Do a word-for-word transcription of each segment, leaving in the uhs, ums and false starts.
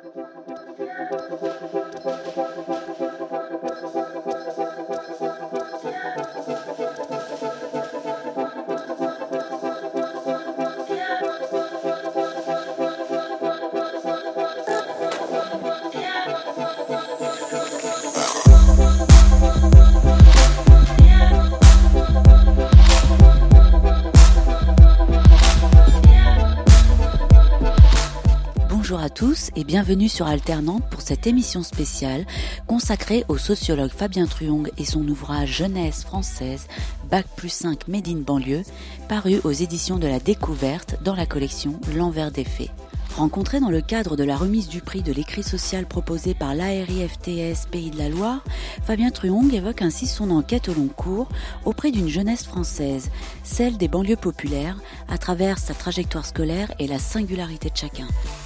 Bonjour à tous et bienvenue sur Alternante pour cette émission spéciale consacrée au sociologue Fabien Truong et son ouvrage Jeunesse française, Bac plus cinq Made in banlieue, paru aux éditions de la Découverte dans la collection L'Envers des faits. Rencontré dans le cadre de la remise du prix de l'écrit social proposé par l'A R I F T S Pays de la Loire, Fabien Truong évoque ainsi son enquête au long cours auprès d'une jeunesse française, celle des banlieues populaires, à travers sa trajectoire scolaire et la singularité de chacun.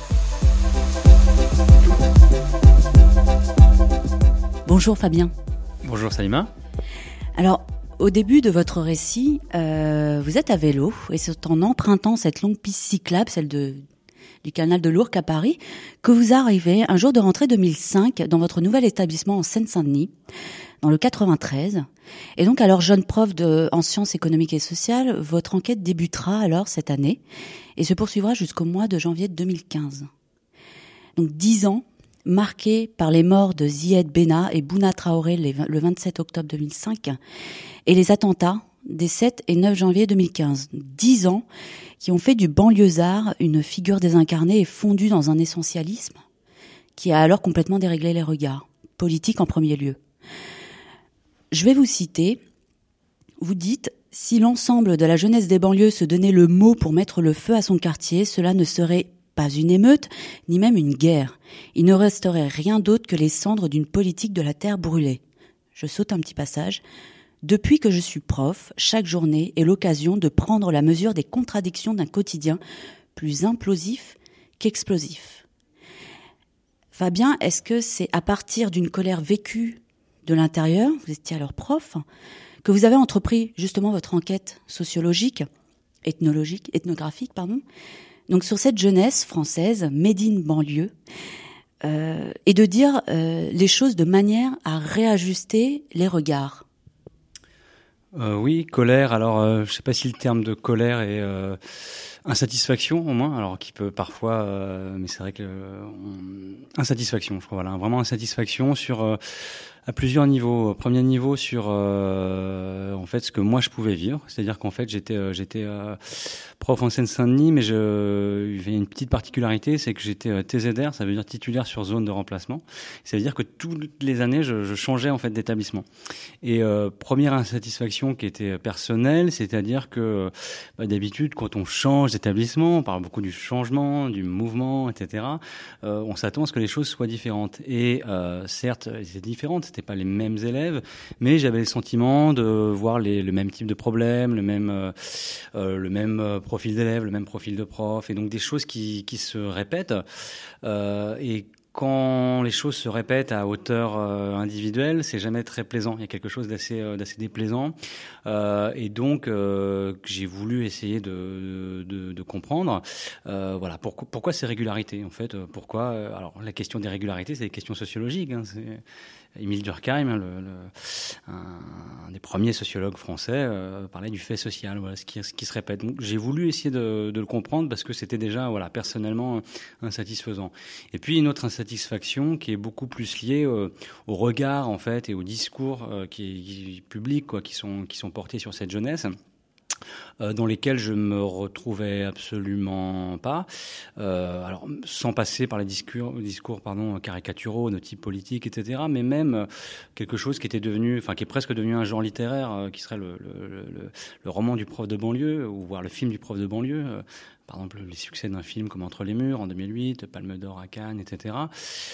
Bonjour Fabien. Bonjour Salima. Alors, au début de votre récit, euh, vous êtes à vélo et c'est en empruntant cette longue piste cyclable, celle de, du canal de l'Ourcq à Paris, que vous arrivez un jour de rentrée deux mille cinq dans votre nouvel établissement en Seine-Saint-Denis, dans le quatre-vingt-treize. Et donc, alors jeune prof de, en sciences économiques et sociales, votre enquête débutera alors cette année et se poursuivra jusqu'au mois de janvier deux mille quinze. Donc dix ans marqués par les morts de Zied Benna et Bouna Traoré le vingt-sept octobre deux mille cinq et les attentats des sept et neuf janvier deux mille quinze. Dix ans qui ont fait du banlieusard une figure désincarnée et fondue dans un essentialisme qui a alors complètement déréglé les regards, politiques en premier lieu. Je vais vous citer. Vous dites « Si l'ensemble de la jeunesse des banlieues se donnait le mot pour mettre le feu à son quartier, cela ne serait pas une émeute, ni même une guerre. Il ne resterait rien d'autre que les cendres d'une politique de la terre brûlée. » Je saute un petit passage. « Depuis que je suis prof, chaque journée est l'occasion de prendre la mesure des contradictions d'un quotidien plus implosif qu'explosif. » Fabien, est-ce que c'est à partir d'une colère vécue de l'intérieur, vous étiez alors prof, que vous avez entrepris justement votre enquête sociologique, ethnologique, ethnographique, pardon, donc sur cette jeunesse française, made in banlieue, euh, et de dire euh, les choses de manière à réajuster les regards. Euh, oui, colère. Alors, euh, je sais pas si le terme de colère est euh, insatisfaction au moins. Alors, qui peut parfois, euh, mais c'est vrai que euh, on... insatisfaction. Je crois voilà, vraiment insatisfaction sur euh, à plusieurs niveaux. Premier niveau sur euh, en fait ce que moi je pouvais vivre, c'est-à-dire qu'en fait j'étais euh, j'étais euh, prof en Seine-Saint-Denis, mais je il y avait une petite particularité, c'est que j'étais euh, T Z R, ça veut dire titulaire sur zone de remplacement. Ça veut dire que toutes les années je, je changeais en fait d'établissement. Et euh, première insatisfaction qui était personnelle, c'est-à-dire que bah, d'habitude quand on change d'établissement, on parle beaucoup du changement, du mouvement, et cetera. Euh, on s'attend à ce que les choses soient différentes. Et euh, certes, c'est différentes. C'était pas les mêmes élèves, mais j'avais le sentiment de voir les, le même type de problème, le même, euh, euh, le même profil d'élève, le même profil de prof, et donc des choses qui, qui se répètent. Euh, et quand les choses se répètent à hauteur euh, individuelle, c'est jamais très plaisant. Il y a quelque chose d'assez, euh, d'assez déplaisant. Euh, et donc, euh, j'ai voulu essayer de, de, de comprendre. Euh, voilà, pourquoi, pourquoi ces régularités en fait. Pourquoi euh, Alors, la question des régularités, c'est des questions sociologiques. Hein, c'est Émile Durkheim, le, le, un, un des premiers sociologues français, euh, parlait du fait social, voilà, ce qui, ce qui se répète. Donc, j'ai voulu essayer de, de le comprendre parce que c'était déjà, voilà, personnellement insatisfaisant. Et puis une autre insatisfaction qui est beaucoup plus liée euh, au regard en fait et au discours euh, qui, qui public, quoi, qui sont qui sont portés sur cette jeunesse. Euh, dans lesquels je me retrouvais absolument pas. Euh, alors, sans passer par les discours, discours pardon, caricaturaux de type politique, et cetera, mais même euh, quelque chose qui était devenu, enfin, qui est presque devenu un genre littéraire, euh, qui serait le, le, le, le roman du prof de banlieue, ou voire le film du prof de banlieue. Euh, par exemple, les succès d'un film comme Entre les murs en deux mille huit, Palme d'or à Cannes, et cetera,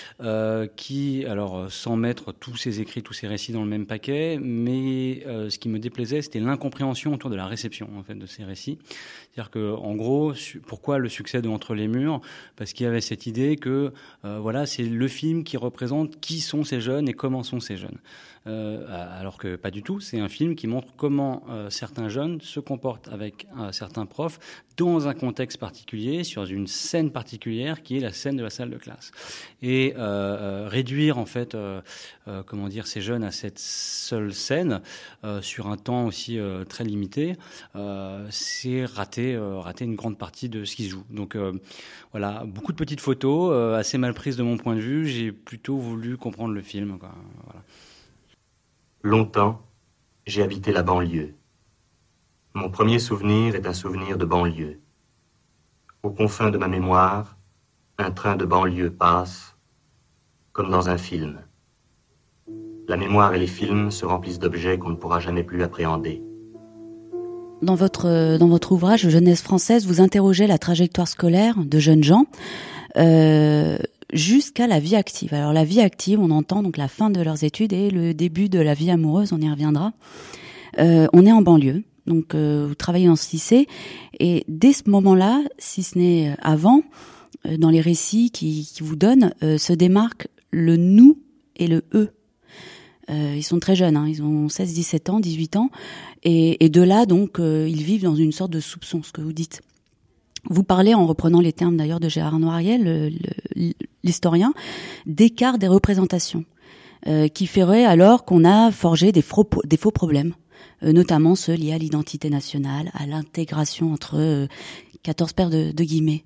euh, qui, alors, sans mettre tous ces écrits, tous ces récits dans le même paquet, mais euh, ce qui me déplaisait, c'était l'incompréhension autour de la réception, en fait, de ces récits. C'est-à-dire que, en gros, su- pourquoi le succès de Entre les murs ? Parce qu'il y avait cette idée que, euh, voilà, c'est le film qui représente qui sont ces jeunes et comment sont ces jeunes. Euh, alors que pas du tout, c'est un film qui montre comment euh, certains jeunes se comportent avec euh, certains profs dans un contexte contexte particulier, sur une scène particulière qui est la scène de la salle de classe. Et euh, euh, réduire en fait, euh, euh, comment dire, ces jeunes à cette seule scène euh, sur un temps aussi euh, très limité, euh, c'est rater, euh, rater une grande partie de ce qui se joue. Donc euh, voilà, beaucoup de petites photos, euh, assez mal prises de mon point de vue. J'ai plutôt voulu comprendre le film, quoi. Voilà. Longtemps, j'ai habité la banlieue. Mon premier souvenir est un souvenir de banlieue. Aux confins de ma mémoire, un train de banlieue passe, comme dans un film. La mémoire et les films se remplissent d'objets qu'on ne pourra jamais plus appréhender. Dans votre, dans votre ouvrage Jeunesse française, vous interrogez la trajectoire scolaire de jeunes gens euh, jusqu'à la vie active. Alors la vie active, on entend donc la fin de leurs études et le début de la vie amoureuse, on y reviendra. Euh, on est en banlieue. Donc, euh, vous travaillez dans ce lycée, et dès ce moment-là, si ce n'est avant, euh, dans les récits qui, qui vous donnent, euh, se démarquent le nous et le eux. Euh, ils sont très jeunes, hein, ils ont seize, dix-sept ans, dix-huit ans, et, et de là, donc, euh, ils vivent dans une sorte de soupçon, ce que vous dites. Vous parlez, en reprenant les termes d'ailleurs de Gérard Noiriel, le, le, l'historien, d'écart des représentations, euh, qui ferait alors qu'on a forgé des faux, des faux problèmes. Euh, notamment ceux liés à l'identité nationale, à l'intégration entre euh, quatorze paires de, de guillemets.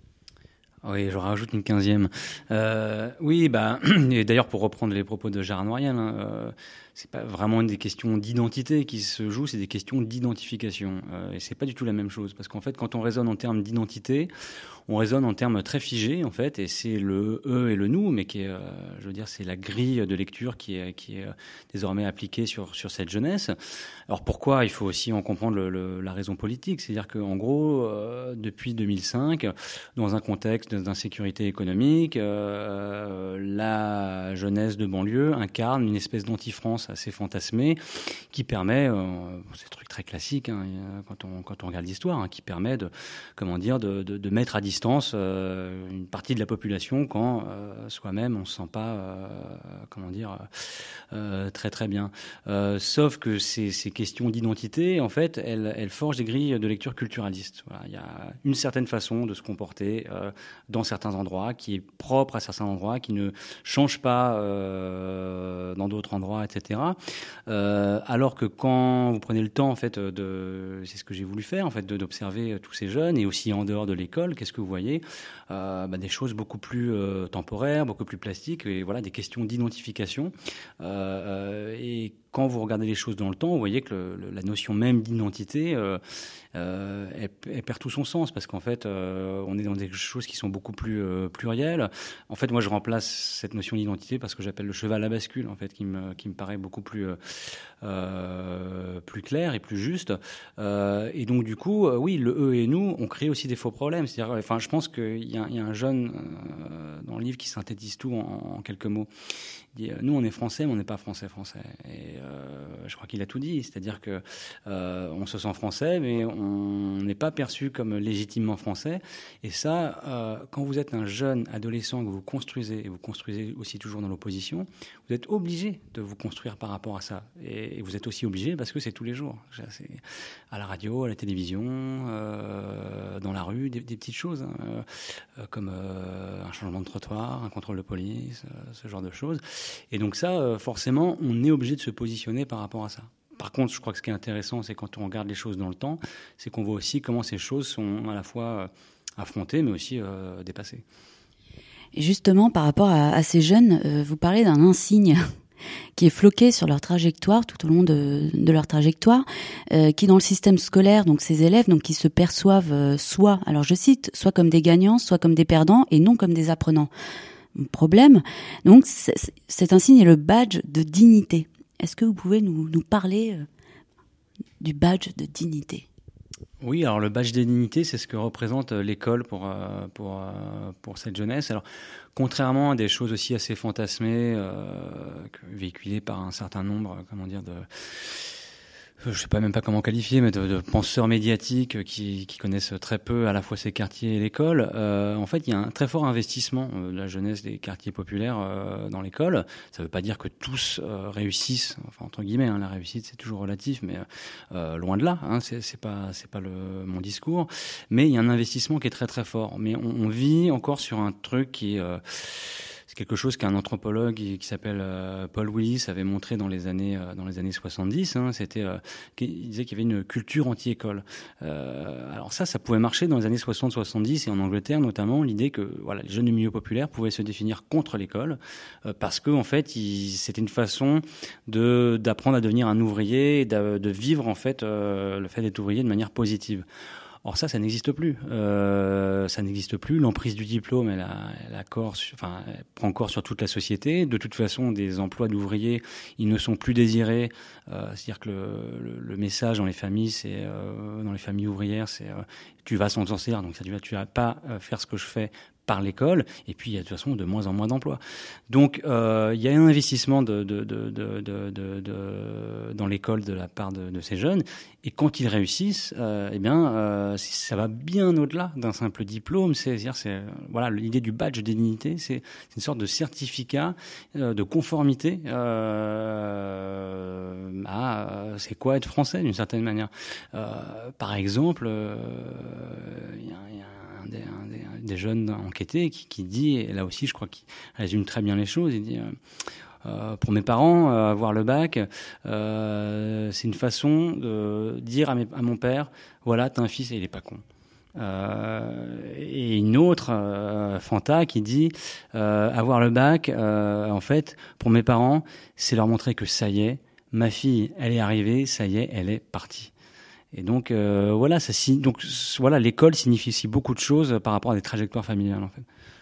Oui, je rajoute une quinzième. Euh, oui, bah, et d'ailleurs, pour reprendre les propos de Gérard Noiriel, hein, euh, c'est pas vraiment des questions d'identité qui se jouent, c'est des questions d'identification. Euh, et c'est pas du tout la même chose, parce qu'en fait, quand on raisonne en termes d'identité, on raisonne en termes très figés, en fait, et c'est le eux et le nous, mais qui est, euh, je veux dire, c'est la grille de lecture qui est, qui est désormais appliquée sur sur cette jeunesse. Alors pourquoi? Il faut aussi en comprendre le, le, la raison politique, c'est-à-dire qu'en gros, euh, depuis deux mille cinq, dans un contexte d'insécurité économique, euh, la jeunesse de banlieue incarne une espèce d'anti-France assez fantasmée qui permet, euh, c'est un truc très classique hein, quand on quand on regarde l'histoire, hein, qui permet de, comment dire, de, de, de mettre à distance euh, une partie de la population quand euh, soi-même on se sent pas, euh, comment dire, euh, très très bien. Euh, sauf que ces, ces questions d'identité, en fait, elles, elles forgent des grilles de lecture culturaliste. Voilà, il y a une certaine façon de se comporter euh, dans certains endroits, qui est propre à certains endroits, qui ne change pas euh, dans d'autres endroits, et cetera. Euh, alors que quand vous prenez le temps, en fait, de, c'est ce que j'ai voulu faire, en fait, de, d'observer tous ces jeunes et aussi en dehors de l'école, qu'est-ce que vous voyez? Euh, bah, des choses beaucoup plus euh, temporaires, beaucoup plus plastiques, et voilà, des questions d'identification. Euh, et quand vous regardez les choses dans le temps, vous voyez que le, le, la notion même d'identité, euh, euh, elle, elle perd tout son sens parce qu'en fait, euh, on est dans des choses qui sont beaucoup plus euh, plurielles. En fait, moi, je remplace cette notion d'identité parce que j'appelle le cheval à bascule, en fait, qui me qui me paraît beaucoup plus euh, plus clair et plus juste. Euh, et donc, du coup, euh, oui, le eux et nous, on crée aussi des faux problèmes. C'est-à-dire, enfin, je pense qu'il y a, il y a un jeune euh, dans le livre qui synthétise tout en, en quelques mots. Il dit, nous, on est français, mais on n'est pas français français. Et euh, je crois qu'il a tout dit. C'est-à-dire que euh, on se sent français, mais on n'est pas perçu comme légitimement français. Et ça, euh, quand vous êtes un jeune adolescent que vous construisez, et vous construisez aussi toujours dans l'opposition, vous êtes obligé de vous construire par rapport à ça. Et, et vous êtes aussi obligé parce que c'est tous les jours. C'est à la radio, à la télévision, euh, dans la rue, des, des petites choses, hein, euh, comme euh, un changement de trottoir, un contrôle de police, euh, ce genre de choses. Et donc ça, forcément, on est obligé de se positionner par rapport à ça. Par contre, je crois que ce qui est intéressant, c'est quand on regarde les choses dans le temps, c'est qu'on voit aussi comment ces choses sont à la fois affrontées, mais aussi euh, dépassées. Et justement, par rapport à, à ces jeunes, euh, vous parlez d'un insigne qui est floqué sur leur trajectoire, tout au long de, de leur trajectoire, euh, qui dans le système scolaire, donc ces élèves, donc qui se perçoivent euh, soit, alors je cite, soit comme des gagnants, soit comme des perdants, et non comme des apprenants. Problème. Donc, cet insigne est le badge de dignité. Est-ce que vous pouvez nous, nous parler euh, du badge de dignité? Oui, alors le badge de dignité, c'est ce que représente l'école pour euh, pour euh, pour cette jeunesse. Alors, contrairement à des choses aussi assez fantasmées, euh, véhiculées par un certain nombre, comment dire, de je sais pas même pas comment qualifier, mais de, de penseurs médiatiques qui, qui connaissent très peu à la fois ces quartiers et l'école. Euh, en fait, il y a un très fort investissement euh, de la jeunesse des quartiers populaires euh, dans l'école. Ça veut pas dire que tous euh, réussissent, enfin entre guillemets, hein, la réussite c'est toujours relatif, mais euh, loin de là. Hein, c'est, c'est pas c'est pas le mon discours. Mais il y a un investissement qui est très très fort. Mais on, on vit encore sur un truc qui est euh, c'est quelque chose qu'un anthropologue qui, qui s'appelle euh, Paul Willis avait montré dans les années euh, dans les années soixante-dix. Hein, c'était, euh, il disait qu'il y avait une culture anti-école. Euh, alors ça, ça pouvait marcher dans les années soixante soixante-dix et en Angleterre notamment, l'idée que voilà, les jeunes du milieu populaire pouvaient se définir contre l'école euh, parce que en fait, il, c'était une façon de d'apprendre à devenir un ouvrier, et de, de vivre en fait euh, le fait d'être ouvrier de manière positive. Or ça, ça n'existe plus. Euh, ça n'existe plus. L'emprise du diplôme, elle, a, elle, a corps sur, enfin, elle prend corps sur toute la société. De toute façon, des emplois d'ouvriers, ils ne sont plus désirés. Euh, c'est-à-dire que le, le, le message dans les familles, c'est euh, dans les familles ouvrières, c'est euh, tu vas s'en sortir. Donc ça, tu vas, tu vas pas faire ce que je fais par l'école, et puis il y a de toute façon de moins en moins d'emplois. Donc euh, il y a un investissement de, de, de, de, de, de, de, dans l'école de la part de, de ces jeunes, et quand ils réussissent, euh, eh bien euh, ça va bien au-delà d'un simple diplôme. C'est, c'est-à-dire, c'est voilà, l'idée du badge de dignité, c'est, c'est une sorte de certificat euh, de conformité euh, à euh, c'est quoi être français d'une certaine manière. Euh, par exemple, il euh, y a, y a Un des, un des, un des jeunes enquêtés qui, qui dit, et là aussi je crois qu'il résume très bien les choses, il dit euh, euh, pour mes parents, euh, avoir le bac, euh, c'est une façon de dire à, mes, à mon père, voilà, t'as un fils et il est pas con. Euh, et une autre euh, Fanta qui dit euh, avoir le bac, euh, en fait, pour mes parents, c'est leur montrer que ça y est, ma fille, elle est arrivée, ça y est, elle est partie. Et donc euh, voilà, ça, donc voilà, l'école signifie aussi beaucoup de choses par rapport à des trajectoires familiales en fait.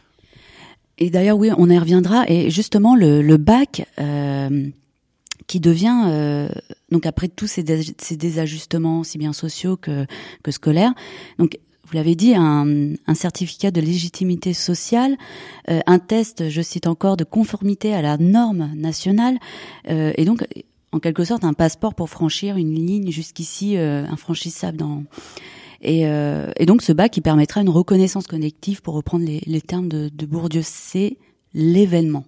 Et d'ailleurs, oui, on y reviendra. Et justement, le, le bac euh, qui devient euh, donc après tous ces, dés, ces désajustements, aussi bien sociaux que que scolaires. Donc vous l'avez dit, un, un certificat de légitimité sociale, euh, un test, je cite encore, de conformité à la norme nationale, euh, et donc en quelque sorte un passeport pour franchir une ligne jusqu'ici euh, infranchissable. Dans... Et, euh, et donc ce bac qui permettra une reconnaissance collective, pour reprendre les, les termes de, de Bourdieu, c'est l'événement.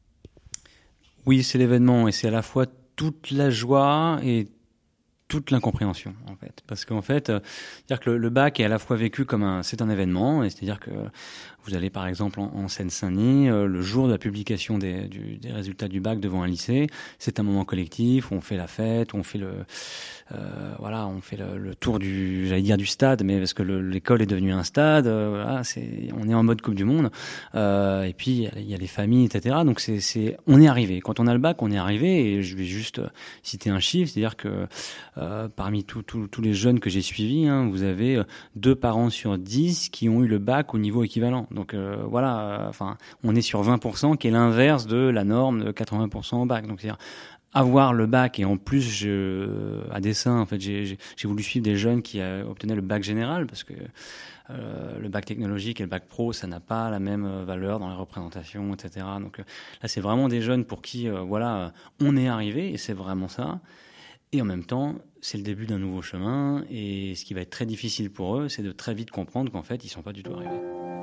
Oui, c'est l'événement, et c'est à la fois toute la joie et toute l'incompréhension en fait, parce qu'en fait, euh, c'est-à-dire que le, le bac est à la fois vécu comme un, c'est un événement, et c'est-à-dire que vous allez par exemple en, en Seine-Saint-Denis, euh, le jour de la publication des, du, des résultats du bac devant un lycée, c'est un moment collectif où on fait la fête, où on fait le, euh, voilà, on fait le, le tour du, j'allais dire du stade, mais parce que le, l'école est devenue un stade, euh, voilà, c'est, on est en mode Coupe du Monde, euh, et puis il y, y a les familles, et cetera. Donc c'est, c'est, on est arrivé. Quand on a le bac, on est arrivé, et je vais juste citer un chiffre, c'est-à-dire que Euh, parmi tous les jeunes que j'ai suivis, hein, vous avez euh, deux parents sur dix qui ont eu le bac au niveau équivalent. Donc euh, voilà, enfin, euh, on est sur vingt pour cent, qui est l'inverse de la norme de quatre-vingts pour cent au bac. Donc c'est-à-dire avoir le bac, et en plus, je, à dessein, en fait, j'ai, j'ai, j'ai voulu suivre des jeunes qui euh, obtenaient le bac général, parce que euh, le bac technologique et le bac pro, ça n'a pas la même valeur dans les représentations, et cetera. Donc euh, là, c'est vraiment des jeunes pour qui, euh, voilà, on est arrivé, et c'est vraiment ça. Et en même temps, c'est le début d'un nouveau chemin, et ce qui va être très difficile pour eux, c'est de très vite comprendre qu'en fait, ils ne sont pas du tout arrivés.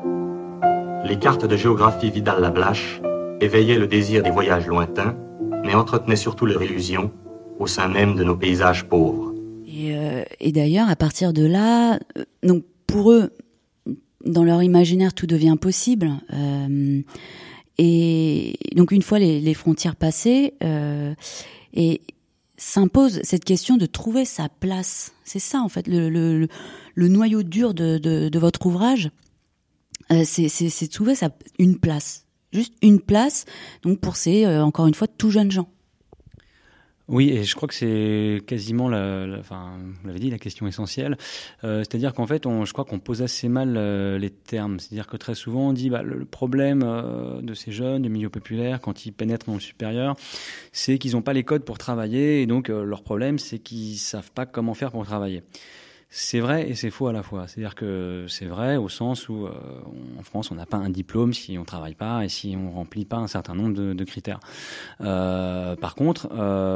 Les cartes de géographie Vidal-Lablache éveillaient le désir des voyages lointains, mais entretenaient surtout leur illusion au sein même de nos paysages pauvres. Et, euh, et d'ailleurs, à partir de là, euh, donc pour eux, dans leur imaginaire, tout devient possible. Euh, et donc une fois les, les frontières passées, euh, et s'impose cette question de trouver sa place. C'est ça, en fait, le, le, le noyau dur de, de, de votre ouvrage, euh, c'est, c'est, c'est de trouver sa, une place. Juste une place, donc pour ces, euh, encore une fois, tout jeunes gens. Oui, et je crois que c'est quasiment, la, la, enfin, vous l'avez dit, la question essentielle. Euh, c'est-à-dire qu'en fait, on, je crois qu'on pose assez mal euh, les termes. C'est-à-dire que très souvent, on dit bah, le, le problème euh, de ces jeunes du milieu populaire, quand ils pénètrent dans le supérieur, c'est qu'ils n'ont pas les codes pour travailler, et donc euh, leur problème, c'est qu'ils savent pas comment faire pour travailler. C'est vrai et c'est faux à la fois. C'est-à-dire que c'est vrai au sens où, euh, en France, on n'a pas un diplôme si on travaille pas et si on remplit pas un certain nombre de, de critères. Euh, par contre,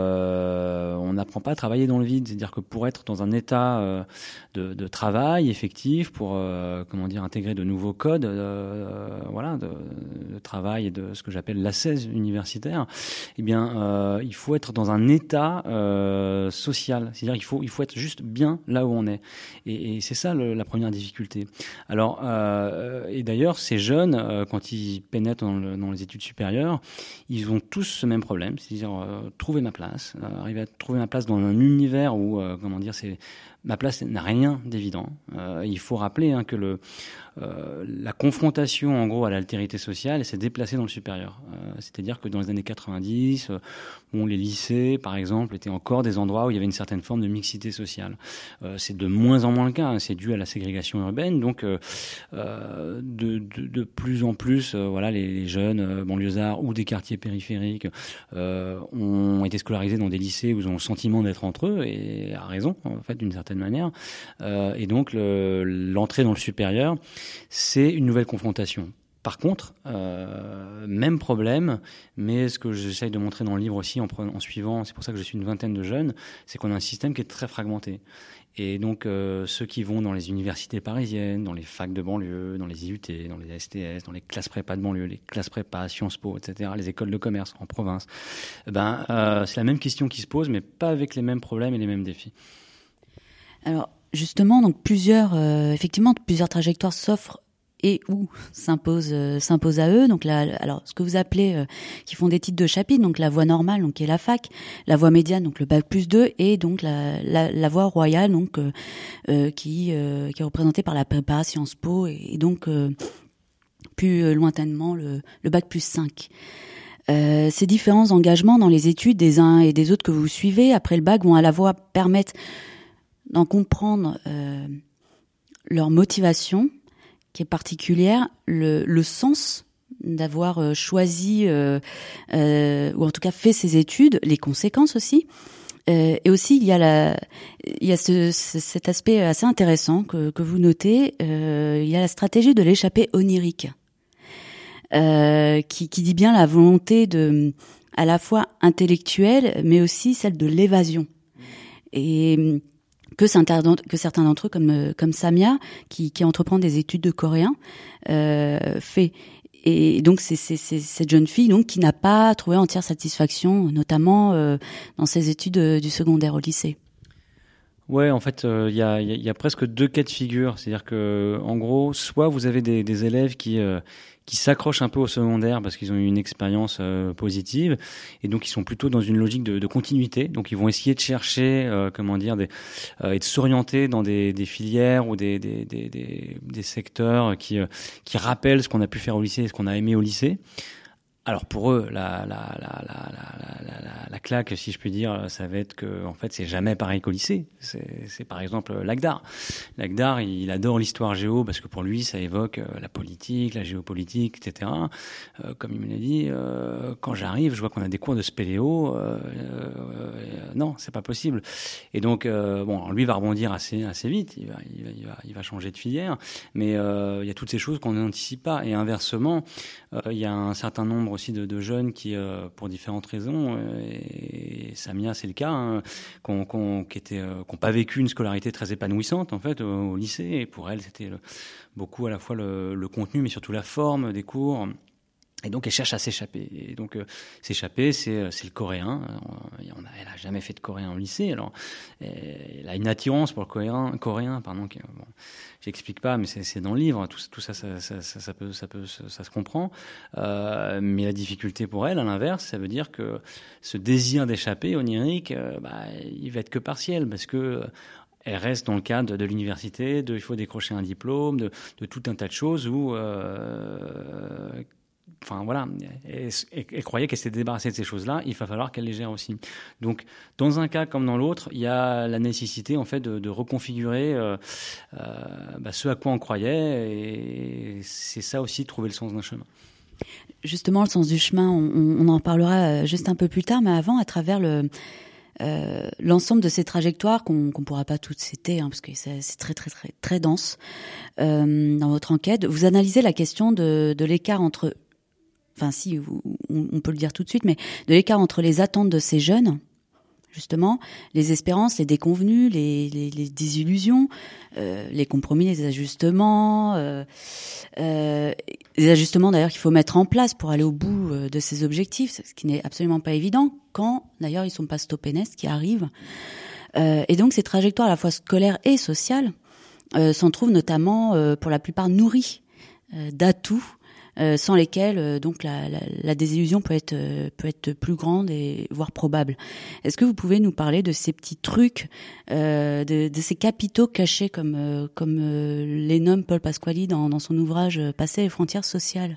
euh, on n'apprend pas à travailler dans le vide. C'est-à-dire que pour être dans un état euh, de, de travail effectif, pour euh, comment dire, intégrer de nouveaux codes, euh, voilà, de, de travail et de ce que j'appelle l'ascèse universitaire, eh bien, euh, il faut être dans un état euh, social. C'est-à-dire qu'il faut, il faut être juste bien là où on est. Et, et c'est ça le, la première difficulté. Alors, euh, et d'ailleurs, ces jeunes, euh, quand ils pénètrent dans, le, dans les études supérieures, ils ont tous ce même problème, c'est-à-dire euh, trouver ma place, euh, arriver à trouver ma place dans un univers où, euh, comment dire, c'est ma place n'a rien d'évident. Euh, il faut rappeler hein, que le Euh, la confrontation en gros à l'altérité sociale s'est déplacée dans le supérieur. Euh, c'est-à-dire que dans les années quatre-vingt-dix, euh, bon, les lycées par exemple étaient encore des endroits où il y avait une certaine forme de mixité sociale. Euh, c'est de moins en moins le cas, hein, c'est dû à la ségrégation urbaine. Donc euh, euh, de, de, de plus en plus, euh, voilà, les, les jeunes euh, banlieusards ou des quartiers périphériques euh, ont été scolarisés dans des lycées où ils ont le sentiment d'être entre eux, et à raison en fait d'une certaine manière. Euh, et donc le, l'entrée dans le supérieur, c'est une nouvelle confrontation. Par contre, euh, même problème, mais ce que j'essaye de montrer dans le livre aussi en, prenant, en suivant, c'est pour ça que je suis une vingtaine de jeunes, c'est qu'on a un système qui est très fragmenté. Et donc euh, ceux qui vont dans les universités parisiennes, dans les facs de banlieue, dans les I U T, dans les S T S, dans les classes prépa de banlieue, les classes prépa, Sciences Po, et cetera, les écoles de commerce en province, ben, euh, c'est la même question qui se pose, mais pas avec les mêmes problèmes et les mêmes défis. Alors justement, donc plusieurs, euh, effectivement, plusieurs trajectoires s'offrent et où s'imposent euh, s'imposent à eux. Donc là, alors ce que vous appelez, euh, qui font des titres de chapitre, donc la voie normale, donc qui est la fac, la voie médiane, donc le bac plus deux, et donc la la, la voie royale, donc euh, euh, qui euh, qui est représentée par la prépa Sciences Po et, et donc euh, plus euh, lointainement le, le bac plus cinq. Euh, ces différents engagements dans les études des uns et des autres que vous suivez après le bac vont à la fois permettre d'en comprendre euh, leur motivation, qui est particulière, le, le sens d'avoir euh, choisi, euh, euh, ou en tout cas fait ces études, les conséquences aussi. Euh, et aussi, il y a, la, il y a ce, ce, cet aspect assez intéressant que, que vous notez, euh, il y a la stratégie de l'échappée onirique, euh, qui, qui dit bien la volonté de, à la fois intellectuelle, mais aussi celle de l'évasion. Et que certains d'entre eux, comme comme Samia, qui, qui entreprend des études de coréen, euh, fait. Et donc c'est, c'est, c'est cette jeune fille donc qui n'a pas trouvé entière satisfaction, notamment euh, dans ses études du secondaire au lycée. Ouais, en fait, il euh, y, a, y a presque deux cas de figure. C'est-à-dire que, en gros, soit vous avez des, des élèves qui euh, qui s'accrochent un peu au secondaire parce qu'ils ont eu une expérience euh, positive, et donc ils sont plutôt dans une logique de, de continuité. Donc ils vont essayer de chercher, euh, comment dire, des, euh, et de s'orienter dans des, des filières ou des, des, des, des, des secteurs qui euh, qui rappellent ce qu'on a pu faire au lycée et ce qu'on a aimé au lycée. Alors pour eux, la, la, la, la, la, la, la claque, si je puis dire, ça va être que en fait c'est jamais pareil qu'au lycée. C'est, c'est par exemple Lagdar. Lagdar, il adore l'histoire géo parce que pour lui ça évoque la politique, la géopolitique, et cetera. Euh, comme il me l'a dit, euh, quand j'arrive, je vois qu'on a des cours de spéléo. Euh, euh, non, c'est pas possible. Et donc euh, bon, lui va rebondir assez assez vite. Il va il va il va, il va changer de filière. Mais euh, il y a toutes ces choses qu'on n'anticipe pas. Et inversement, euh, il y a un certain nombre aussi de, de jeunes qui, euh, pour différentes raisons, euh, et Samia c'est le cas, hein, qu'on, qu'on, qui étaient, euh, qui n'ont pas vécu une scolarité très épanouissante en fait au, au lycée. Et pour elle, c'était le, beaucoup à la fois le, le contenu, mais surtout la forme des cours. Et donc elle cherche à s'échapper. Et donc euh, s'échapper, c'est c'est le coréen. On a, elle a jamais fait de coréen au lycée. Alors elle a une attirance pour le coréen, coréen, pardon. Qui, bon, j'explique pas, mais c'est, c'est dans le livre. Tout, tout ça, ça, ça, ça, ça peut, ça peut, ça, ça se comprend. Euh, mais la difficulté pour elle, à l'inverse, ça veut dire que ce désir d'échapper onirique, euh, bah, il va être que partiel, parce que elle reste dans le cadre de l'université, de il faut décrocher un diplôme, de, de tout un tas de choses où euh, Enfin voilà, elle, elle, elle croyait qu'elle s'était débarrassée de ces choses-là. Il va falloir qu'elle les gère aussi. Donc, dans un cas comme dans l'autre, il y a la nécessité en fait de, de reconfigurer euh, euh, bah, ce à quoi on croyait, et c'est ça aussi, trouver le sens d'un chemin. Justement, le sens du chemin, on, on en parlera juste un peu plus tard, mais avant, à travers le euh, l'ensemble de ces trajectoires qu'on qu'on pourra pas toutes citer, hein, parce que c'est, c'est très très très très dense. Euh, dans votre enquête, vous analysez la question de, de l'écart entre, enfin si, vous, on, on peut le dire tout de suite, mais de l'écart entre les attentes de ces jeunes, justement, les espérances, les déconvenues, les, les, les désillusions, euh, les compromis, les ajustements, euh, euh, les ajustements d'ailleurs qu'il faut mettre en place pour aller au bout euh, de ces objectifs, ce qui n'est absolument pas évident quand d'ailleurs ils sont pas stoppés net, ce qui arrive. Euh, et donc ces trajectoires à la fois scolaires et sociales euh, s'en trouvent notamment euh, pour la plupart nourries euh, d'atouts Euh, sans lesquels euh, donc la, la, la désillusion peut être euh, peut être plus grande et voire probable. Est-ce que vous pouvez nous parler de ces petits trucs, euh, de, de ces capitaux cachés comme euh, comme euh, les nomme Paul Pasquali dans, dans son ouvrage euh, Passer les frontières sociales?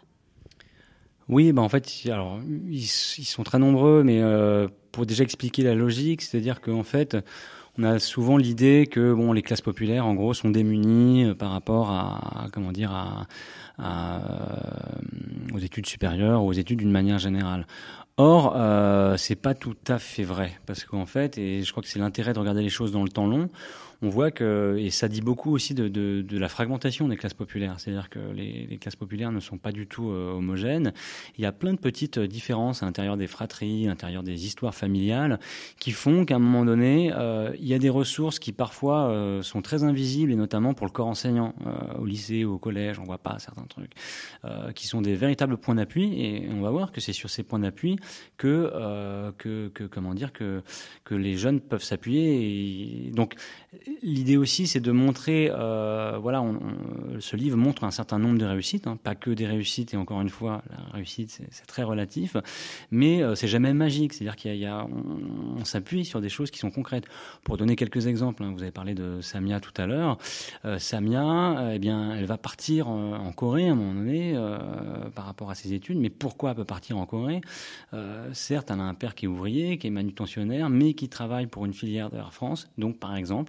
Oui, bah en fait, alors ils, ils sont très nombreux, mais euh, pour déjà expliquer la logique, c'est-à-dire qu'en fait, on a souvent l'idée que bon, les classes populaires, en gros, sont démunies euh, par rapport à, à comment dire, à, à, euh, aux études supérieures, aux études d'une manière générale. Or, euh, c'est pas tout à fait vrai, parce qu'en fait, et je crois que c'est l'intérêt de regarder les choses dans le temps long, on voit que, et ça dit beaucoup aussi de, de, de la fragmentation des classes populaires, c'est-à-dire que les, les classes populaires ne sont pas du tout euh, homogènes. Il y a plein de petites différences à l'intérieur des fratries, à l'intérieur des histoires familiales, qui font qu'à un moment donné, euh, il y a des ressources qui parfois euh, sont très invisibles, et notamment pour le corps enseignant, euh, au lycée ou au collège, on voit pas certains trucs, euh, qui sont des véritables points d'appui, et on va voir que c'est sur ces points d'appui que, euh, que, que comment dire, que, que les jeunes peuvent s'appuyer. Et donc, l'idée aussi, c'est de montrer, euh, voilà, on, on, ce livre montre un certain nombre de réussites, hein, pas que des réussites, et encore une fois, la réussite, c'est, c'est très relatif, mais euh, c'est jamais magique, c'est-à-dire qu'il y a, il y a on, on s'appuie sur des choses qui sont concrètes. Pour donner quelques exemples, hein, vous avez parlé de Samia tout à l'heure. Euh, Samia, euh, eh bien, elle va partir en, en Corée à un moment donné euh, par rapport à ses études, mais pourquoi elle peut partir en Corée? euh, Certes, elle a un père qui est ouvrier, qui est manutentionnaire, mais qui travaille pour une filière de Air France, donc par exemple,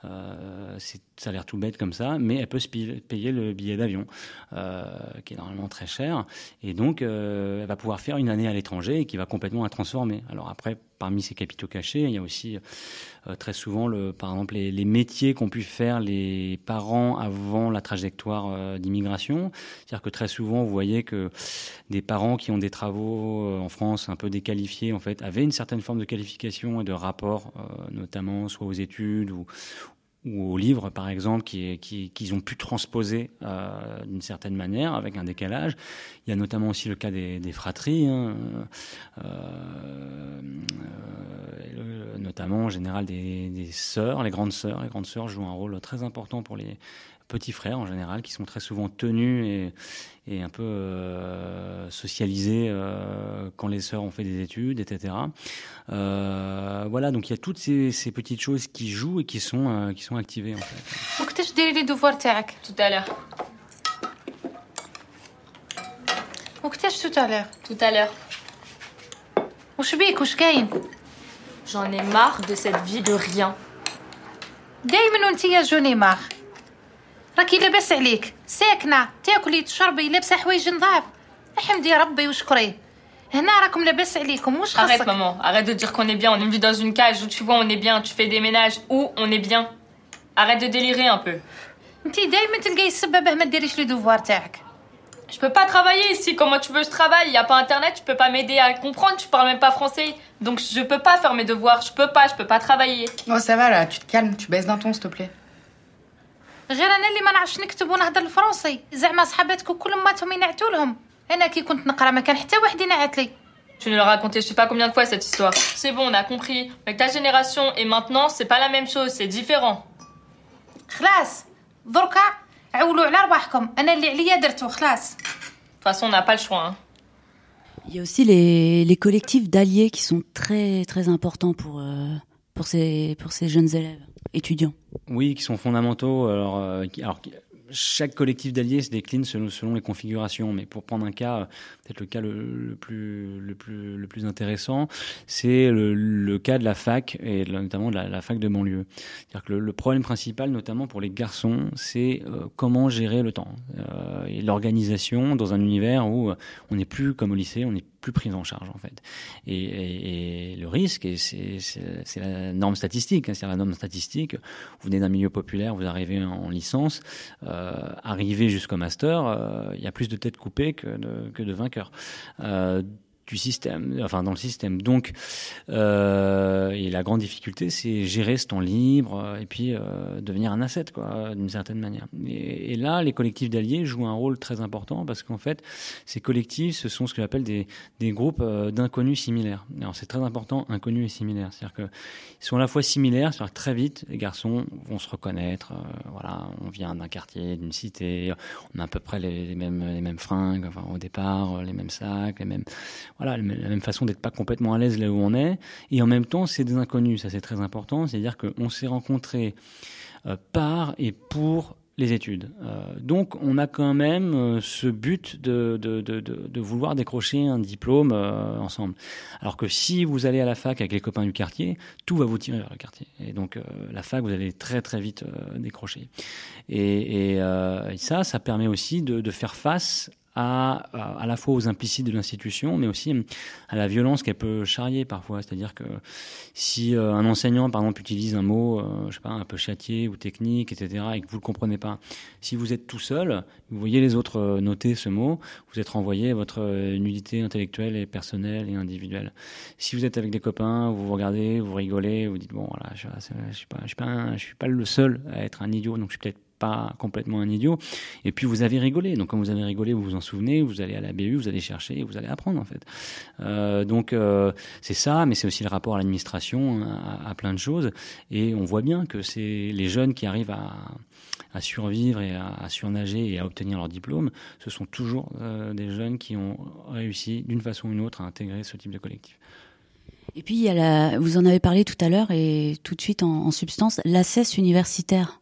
Euh, c'est, ça a l'air tout bête comme ça, mais elle peut se payer le billet d'avion, euh, qui est normalement très cher, et donc euh, elle va pouvoir faire une année à l'étranger et qui va complètement la transformer. Alors après, parmi ces capitaux cachés, il y a aussi euh, très souvent, le, par exemple, les, les métiers qu'ont pu faire les parents avant la trajectoire euh, d'immigration. C'est-à-dire que très souvent, vous voyez que des parents qui ont des travaux euh, en France un peu déqualifiés, en fait, avaient une certaine forme de qualification et de rapport, euh, notamment soit aux études ou ou aux livres, par exemple, qui, qui, qu'ils ont pu transposer euh, d'une certaine manière, avec un décalage. Il y a notamment aussi le cas des, des fratries, hein, euh, euh, le, notamment en général des, des sœurs, les grandes sœurs. Les grandes sœurs jouent un rôle très important pour les petits frères en général, qui sont très souvent tenus et, et un peu euh, socialisés euh, quand les sœurs ont fait des études, et cetera. Euh, voilà, donc il y a toutes ces, ces petites choses qui jouent et qui sont, euh, qui sont activées en fait. وقتاش ديري لي دوفوار تاعك؟ Tout à l'heure. وقتاش tout à l'heure؟ Tout à l'heure. وش بيك وش كاين؟ J'en ai marre de cette vie de rien. دايما وانت يا جوني مار. راكي لاباس عليك، ساكنه تاكلي تشربي لابسه حوايج نظاف. احمدي ربي وشكريه. هنا راكم لاباس عليكم واش خاصك؟ Arrête maman, arrête de dire qu'on est bien, on est vu dans une cage où tu vois on est bien, tu fais des ménages où on est bien. Arrête de délirer un peu. انت دايما تلقاي السبب ما ديريش لي دوفوار تاعك. Je peux pas travailler ici, comment tu veux que je travaille? Il y a pas internet, tu peux pas m'aider à comprendre, tu parles même pas français. Donc je peux pas faire mes devoirs, je peux pas, je peux pas travailler. Oh ça va là, tu te calmes, tu baisses d'un ton s'il te plaît. غير انا اللي ما نعرفش نكتب ونهضر الفرنسي، زعما صحاباتك كل ماتهم ينعتوا لهم. انا كي كنت نقرا ما كان حتى واحد ينعت لي. Tu nous l'as raconté je sais pas combien de fois cette histoire. C'est bon, on a compris. Avec ta génération et maintenant, c'est pas la même chose, c'est différent. خلاص دركا عولوا على رواحكم، انا اللي عليا درتو خلاص. De toute façon, on n'a pas le choix. Hein. Il y a aussi les, les collectifs d'alliés qui sont très très importants pour euh, pour ces pour ces jeunes élèves étudiants. Oui, qui sont fondamentaux. Alors, euh, qui, alors chaque collectif d'alliés se décline selon, selon les configurations. Mais pour prendre un cas, peut-être le cas le, le plus le plus le plus intéressant, c'est le, le cas de la fac et notamment de la, la fac de banlieue. C'est-à-dire que le, le problème principal, notamment pour les garçons, c'est euh, comment gérer le temps euh, et l'organisation dans un univers où on n'est plus comme au lycée, on n'est plus prises en charge en fait. Et, et, et le risque, et c'est, c'est, c'est la norme statistique, hein, c'est la norme statistique. Vous venez d'un milieu populaire, vous arrivez en licence, euh, arrivez jusqu'au master, euh, il y a plus de têtes coupées que de, que de vainqueurs. Euh, du système, enfin dans le système. Donc, euh, et la grande difficulté, c'est gérer ce temps libre euh, et puis euh, devenir un asset, quoi, d'une certaine manière. Et, et là, les collectifs d'alliés jouent un rôle très important parce qu'en fait, ces collectifs, ce sont ce que j'appelle des, des groupes euh, d'inconnus similaires. Alors, c'est très important, inconnus et similaires. C'est-à-dire que ils sont à la fois similaires, c'est-à-dire que très vite, les garçons vont se reconnaître. Euh, voilà, on vient d'un quartier, d'une cité, on a à peu près les, les mêmes, les mêmes fringues, enfin, au départ, les mêmes sacs, les mêmes. Voilà, la même façon d'être pas complètement à l'aise là où on est. Et en même temps, c'est des inconnus. Ça, c'est très important. C'est-à-dire qu'on s'est rencontrés euh, par et pour les études. Euh, donc, on a quand même euh, ce but de, de, de, de, de vouloir décrocher un diplôme euh, ensemble. Alors que si vous allez à la fac avec les copains du quartier, tout va vous tirer vers le quartier. Et donc, euh, la fac, vous allez très, très vite euh, décrocher. Et, et, euh, et ça, ça permet aussi de, de faire face À, à la fois aux implicites de l'institution, mais aussi à la violence qu'elle peut charrier parfois. C'est-à-dire que si euh, un enseignant, par exemple, utilise un mot, euh, je sais pas, un peu châtié ou technique, et cetera, et que vous le comprenez pas, si vous êtes tout seul, vous voyez les autres euh, noter ce mot, vous êtes renvoyé à votre euh, nullité intellectuelle et personnelle et individuelle. Si vous êtes avec des copains, vous vous regardez, vous rigolez, vous dites bon, voilà, je, je suis pas, je suis pas, un, je suis pas le seul à être un idiot, donc je suis peut-être pas complètement un idiot, et puis vous avez rigolé, donc quand vous avez rigolé, vous vous en souvenez, vous allez à la B U, vous allez chercher, vous allez apprendre en fait. Euh, donc euh, c'est ça, mais c'est aussi le rapport à l'administration, à, à plein de choses, et on voit bien que c'est les jeunes qui arrivent à, à survivre et à, à surnager et à obtenir leur diplôme, ce sont toujours euh, des jeunes qui ont réussi d'une façon ou d'une autre à intégrer ce type de collectif. Et puis il y a la, vous en avez parlé tout à l'heure et tout de suite en, en substance, l'A C E S universitaire.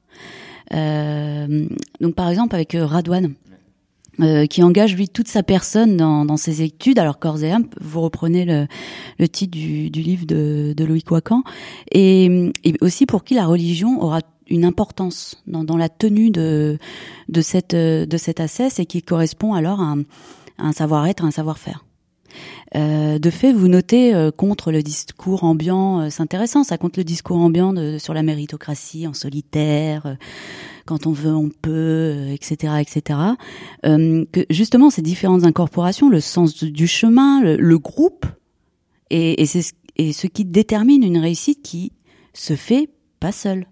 Euh, donc par exemple avec euh, Radouane euh, qui engage lui toute sa personne dans, dans ses études, alors corps et âme, vous reprenez le, le titre du, du livre de, de Loïc Wacan, et, et aussi pour qui la religion aura une importance dans, dans la tenue de, de cette, de cette A C E S et qui correspond alors à un, à un savoir-être, à un savoir-faire. Euh, de fait, vous notez euh, contre le discours ambiant, euh, c'est intéressant, ça contre le discours ambiant de, sur la méritocratie en solitaire, euh, quand on veut, on peut, euh, et cetera, et cetera. Euh, que justement, ces différentes incorporations, le sens du, du chemin, le, le groupe, et, et c'est ce, et ce qui détermine une réussite qui se fait pas seule.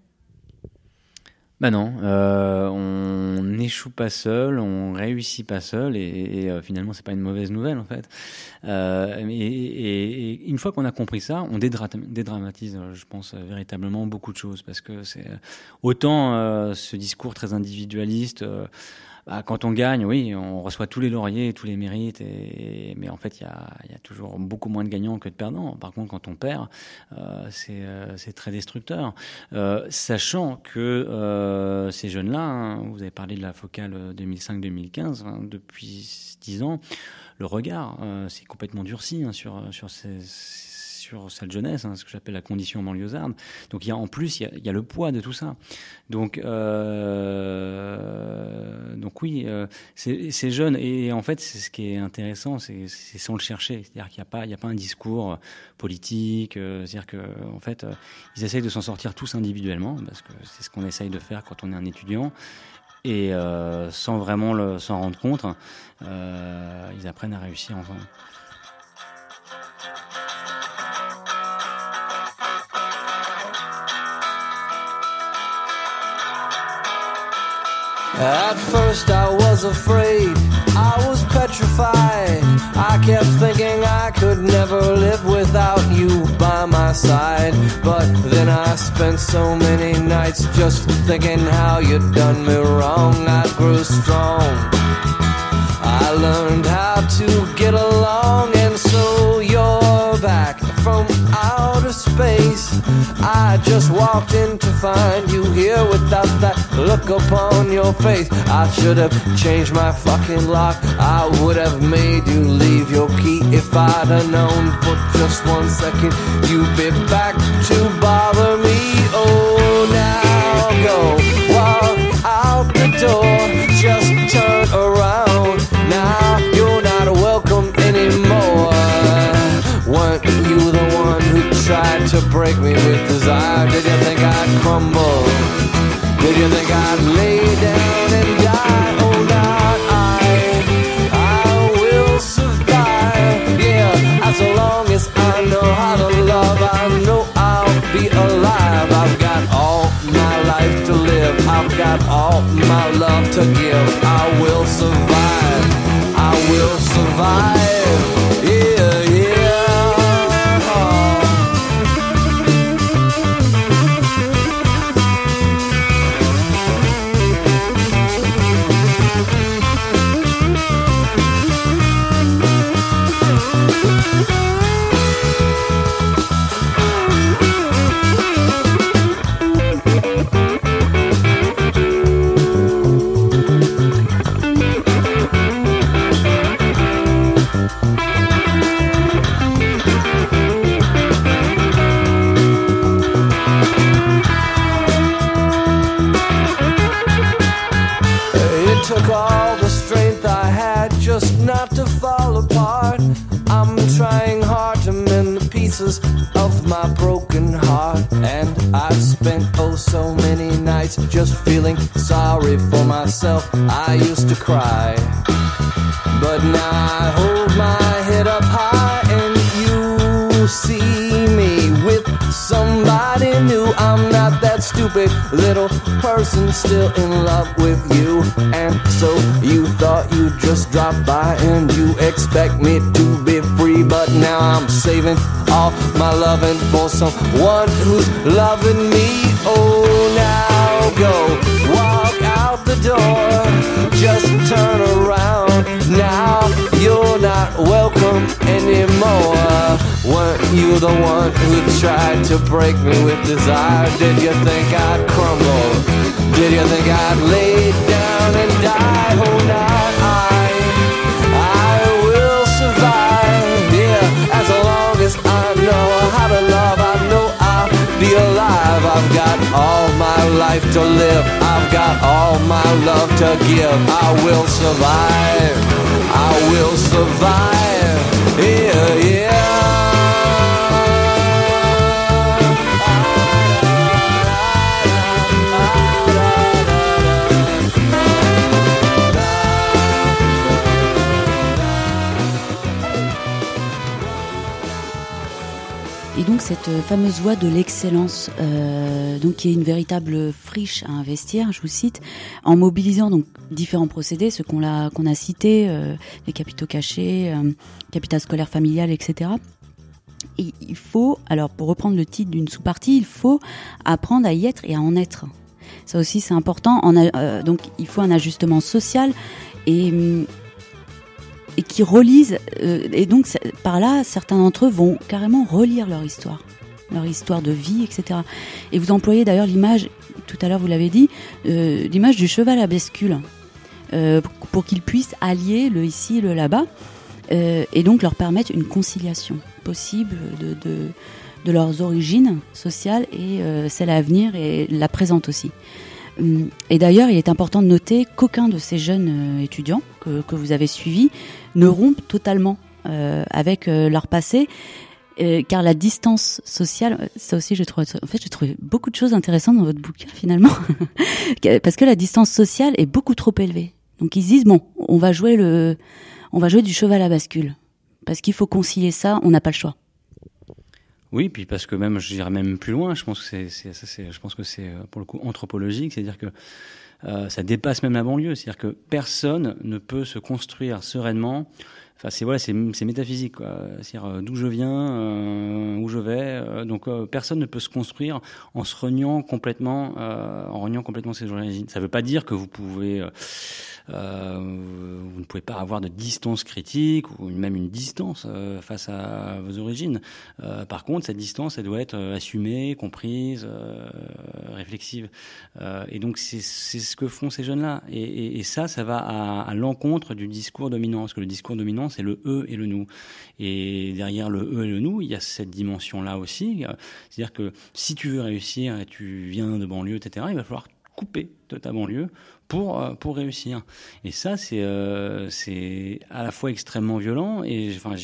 Ben non, euh, on n'échoue pas seul, on réussit pas seul, et, et euh, finalement c'est pas une mauvaise nouvelle en fait. Euh, et, et, et une fois qu'on a compris ça, on dédramatise, je pense, véritablement beaucoup de choses, parce que c'est autant euh, ce discours très individualiste. Euh, Bah, quand on gagne, oui, on reçoit tous les lauriers, tous les mérites, et, mais en fait, il y a, y a toujours beaucoup moins de gagnants que de perdants. Par contre, quand on perd, euh, c'est, euh, c'est très destructeur. Euh, sachant que euh, ces jeunes-là, hein, vous avez parlé de la focale deux mille cinq deux mille quinze, hein, depuis dix ans, le regard euh, s'est complètement durci hein, sur, sur ces... sur cette jeunesse, hein, ce que j'appelle la condition banlieusarde. Donc il y a en plus il y a, il y a le poids de tout ça. Donc euh, donc oui, euh, c'est, c'est jeune, et en fait c'est ce qui est intéressant, c'est, c'est sans le chercher. C'est-à-dire qu'il y a pas il y a pas un discours politique. Euh, c'est-à-dire que en fait euh, ils essayent de s'en sortir tous individuellement, parce que c'est ce qu'on essaye de faire quand on est un étudiant. Et euh, sans vraiment le, s'en rendre compte, euh, ils apprennent à réussir ensemble. At first I was afraid, I was petrified. I kept thinking I could never live without you by my side. But then I spent so many nights just thinking how you'd done me wrong. I grew strong, I learned how to get along, and so you're back from outer space. I just walked in to find you here without that look upon your face. I should have changed my fucking lock, I would have made you leave your key. If I'd have known for just one second you'd be back to bother me. Oh, now go, walk out the door, just turn around. Now you're not welcome anymore. break me with desire? Did you think I'd crumble? Did you think I'd lay down and die? Oh, now I, I will survive. Yeah, as long as I know how to love, I know I'll be alive. I've got all my life to live. I've got all my love to give. I will survive. I will survive. Yeah, yeah. Took all the strength I had just not to fall apart. I'm trying hard to mend the pieces of my broken heart. And I've spent oh so many nights just feeling sorry for myself. I used to cry, but now I hold my head up high and you see me with somebody new. I'm not that stupid little person still in love with you. And so you thought you'd just drop by and you expect me to be free. But now I'm saving all my loving for someone who's loving me. Oh, now go walk out the door, just turn around. Now you're not welcome anymore. Weren't you the one who tried to break me with desire? Did you think I'd crumble? Did you think I'd lay down and die? Oh, not I, I will survive. Yeah, as long as I know how to love, I know I'll be alive. I've got all my life to live. I've got all my love to give. I will survive. I will survive. Yeah, yeah. Et donc cette fameuse voie de l'excellence, euh, donc qui est une véritable friche à investir, je vous cite, en mobilisant donc différents procédés, ceux qu'on a qu'on a cités, euh, les capitaux cachés, euh, capital scolaire familial, et cetera. Et il faut, alors pour reprendre le titre d'une sous-partie, il faut apprendre à y être et à en être. Ça aussi c'est important. En a, euh, donc il faut un ajustement social et et qui relisent, euh, et donc par là, certains d'entre eux vont carrément relire leur histoire, leur histoire de vie, et cetera. Et vous employez d'ailleurs l'image, tout à l'heure vous l'avez dit, euh, l'image du cheval à bascule, euh, pour qu'ils puissent allier le ici et le là-bas, euh, et donc leur permettre une conciliation possible de, de, de leurs origines sociales et euh, celle à venir et la présente aussi. Et d'ailleurs, il est important de noter qu'aucun de ces jeunes étudiants que, que vous avez suivis ne rompent totalement euh, avec euh, leur passé, euh, car la distance sociale, ça aussi, je trouve, en fait, j'ai trouvé beaucoup de choses intéressantes dans votre bouquin finalement, parce que la distance sociale est beaucoup trop élevée. Donc ils se disent bon, on va jouer le, on va jouer du cheval à bascule, parce qu'il faut concilier ça, on n'a pas le choix. Oui, puis parce que même, je dirais même plus loin, je pense que c'est, c'est, ça, c'est, je pense que c'est pour le coup anthropologique, c'est-à-dire que euh, ça dépasse même la banlieue, c'est-à-dire que personne ne peut se construire sereinement. Enfin, c'est voilà, c'est, c'est métaphysique, quoi. C'est-à-dire euh, d'où je viens, euh, où je vais. Euh, donc, euh, personne ne peut se construire en se reniant complètement, euh, en reniant complètement ses origines. Ça ne veut pas dire que vous pouvez. Euh, Euh, vous ne pouvez pas avoir de distance critique ou même une distance euh, face à vos origines. Euh, par contre, cette distance, elle doit être assumée, comprise, euh, réflexive. Euh, et donc, c'est, c'est ce que font ces jeunes-là. Et, et, et ça, ça va à, à l'encontre du discours dominant. Parce que le discours dominant, c'est le eux et le nous. Et derrière le eux et le nous, il y a cette dimension-là aussi. C'est-à-dire que si tu veux réussir et tu viens de banlieue, et cetera, il va falloir couper de ta banlieue pour pour réussir. Et ça, c'est euh, c'est à la fois extrêmement violent et enfin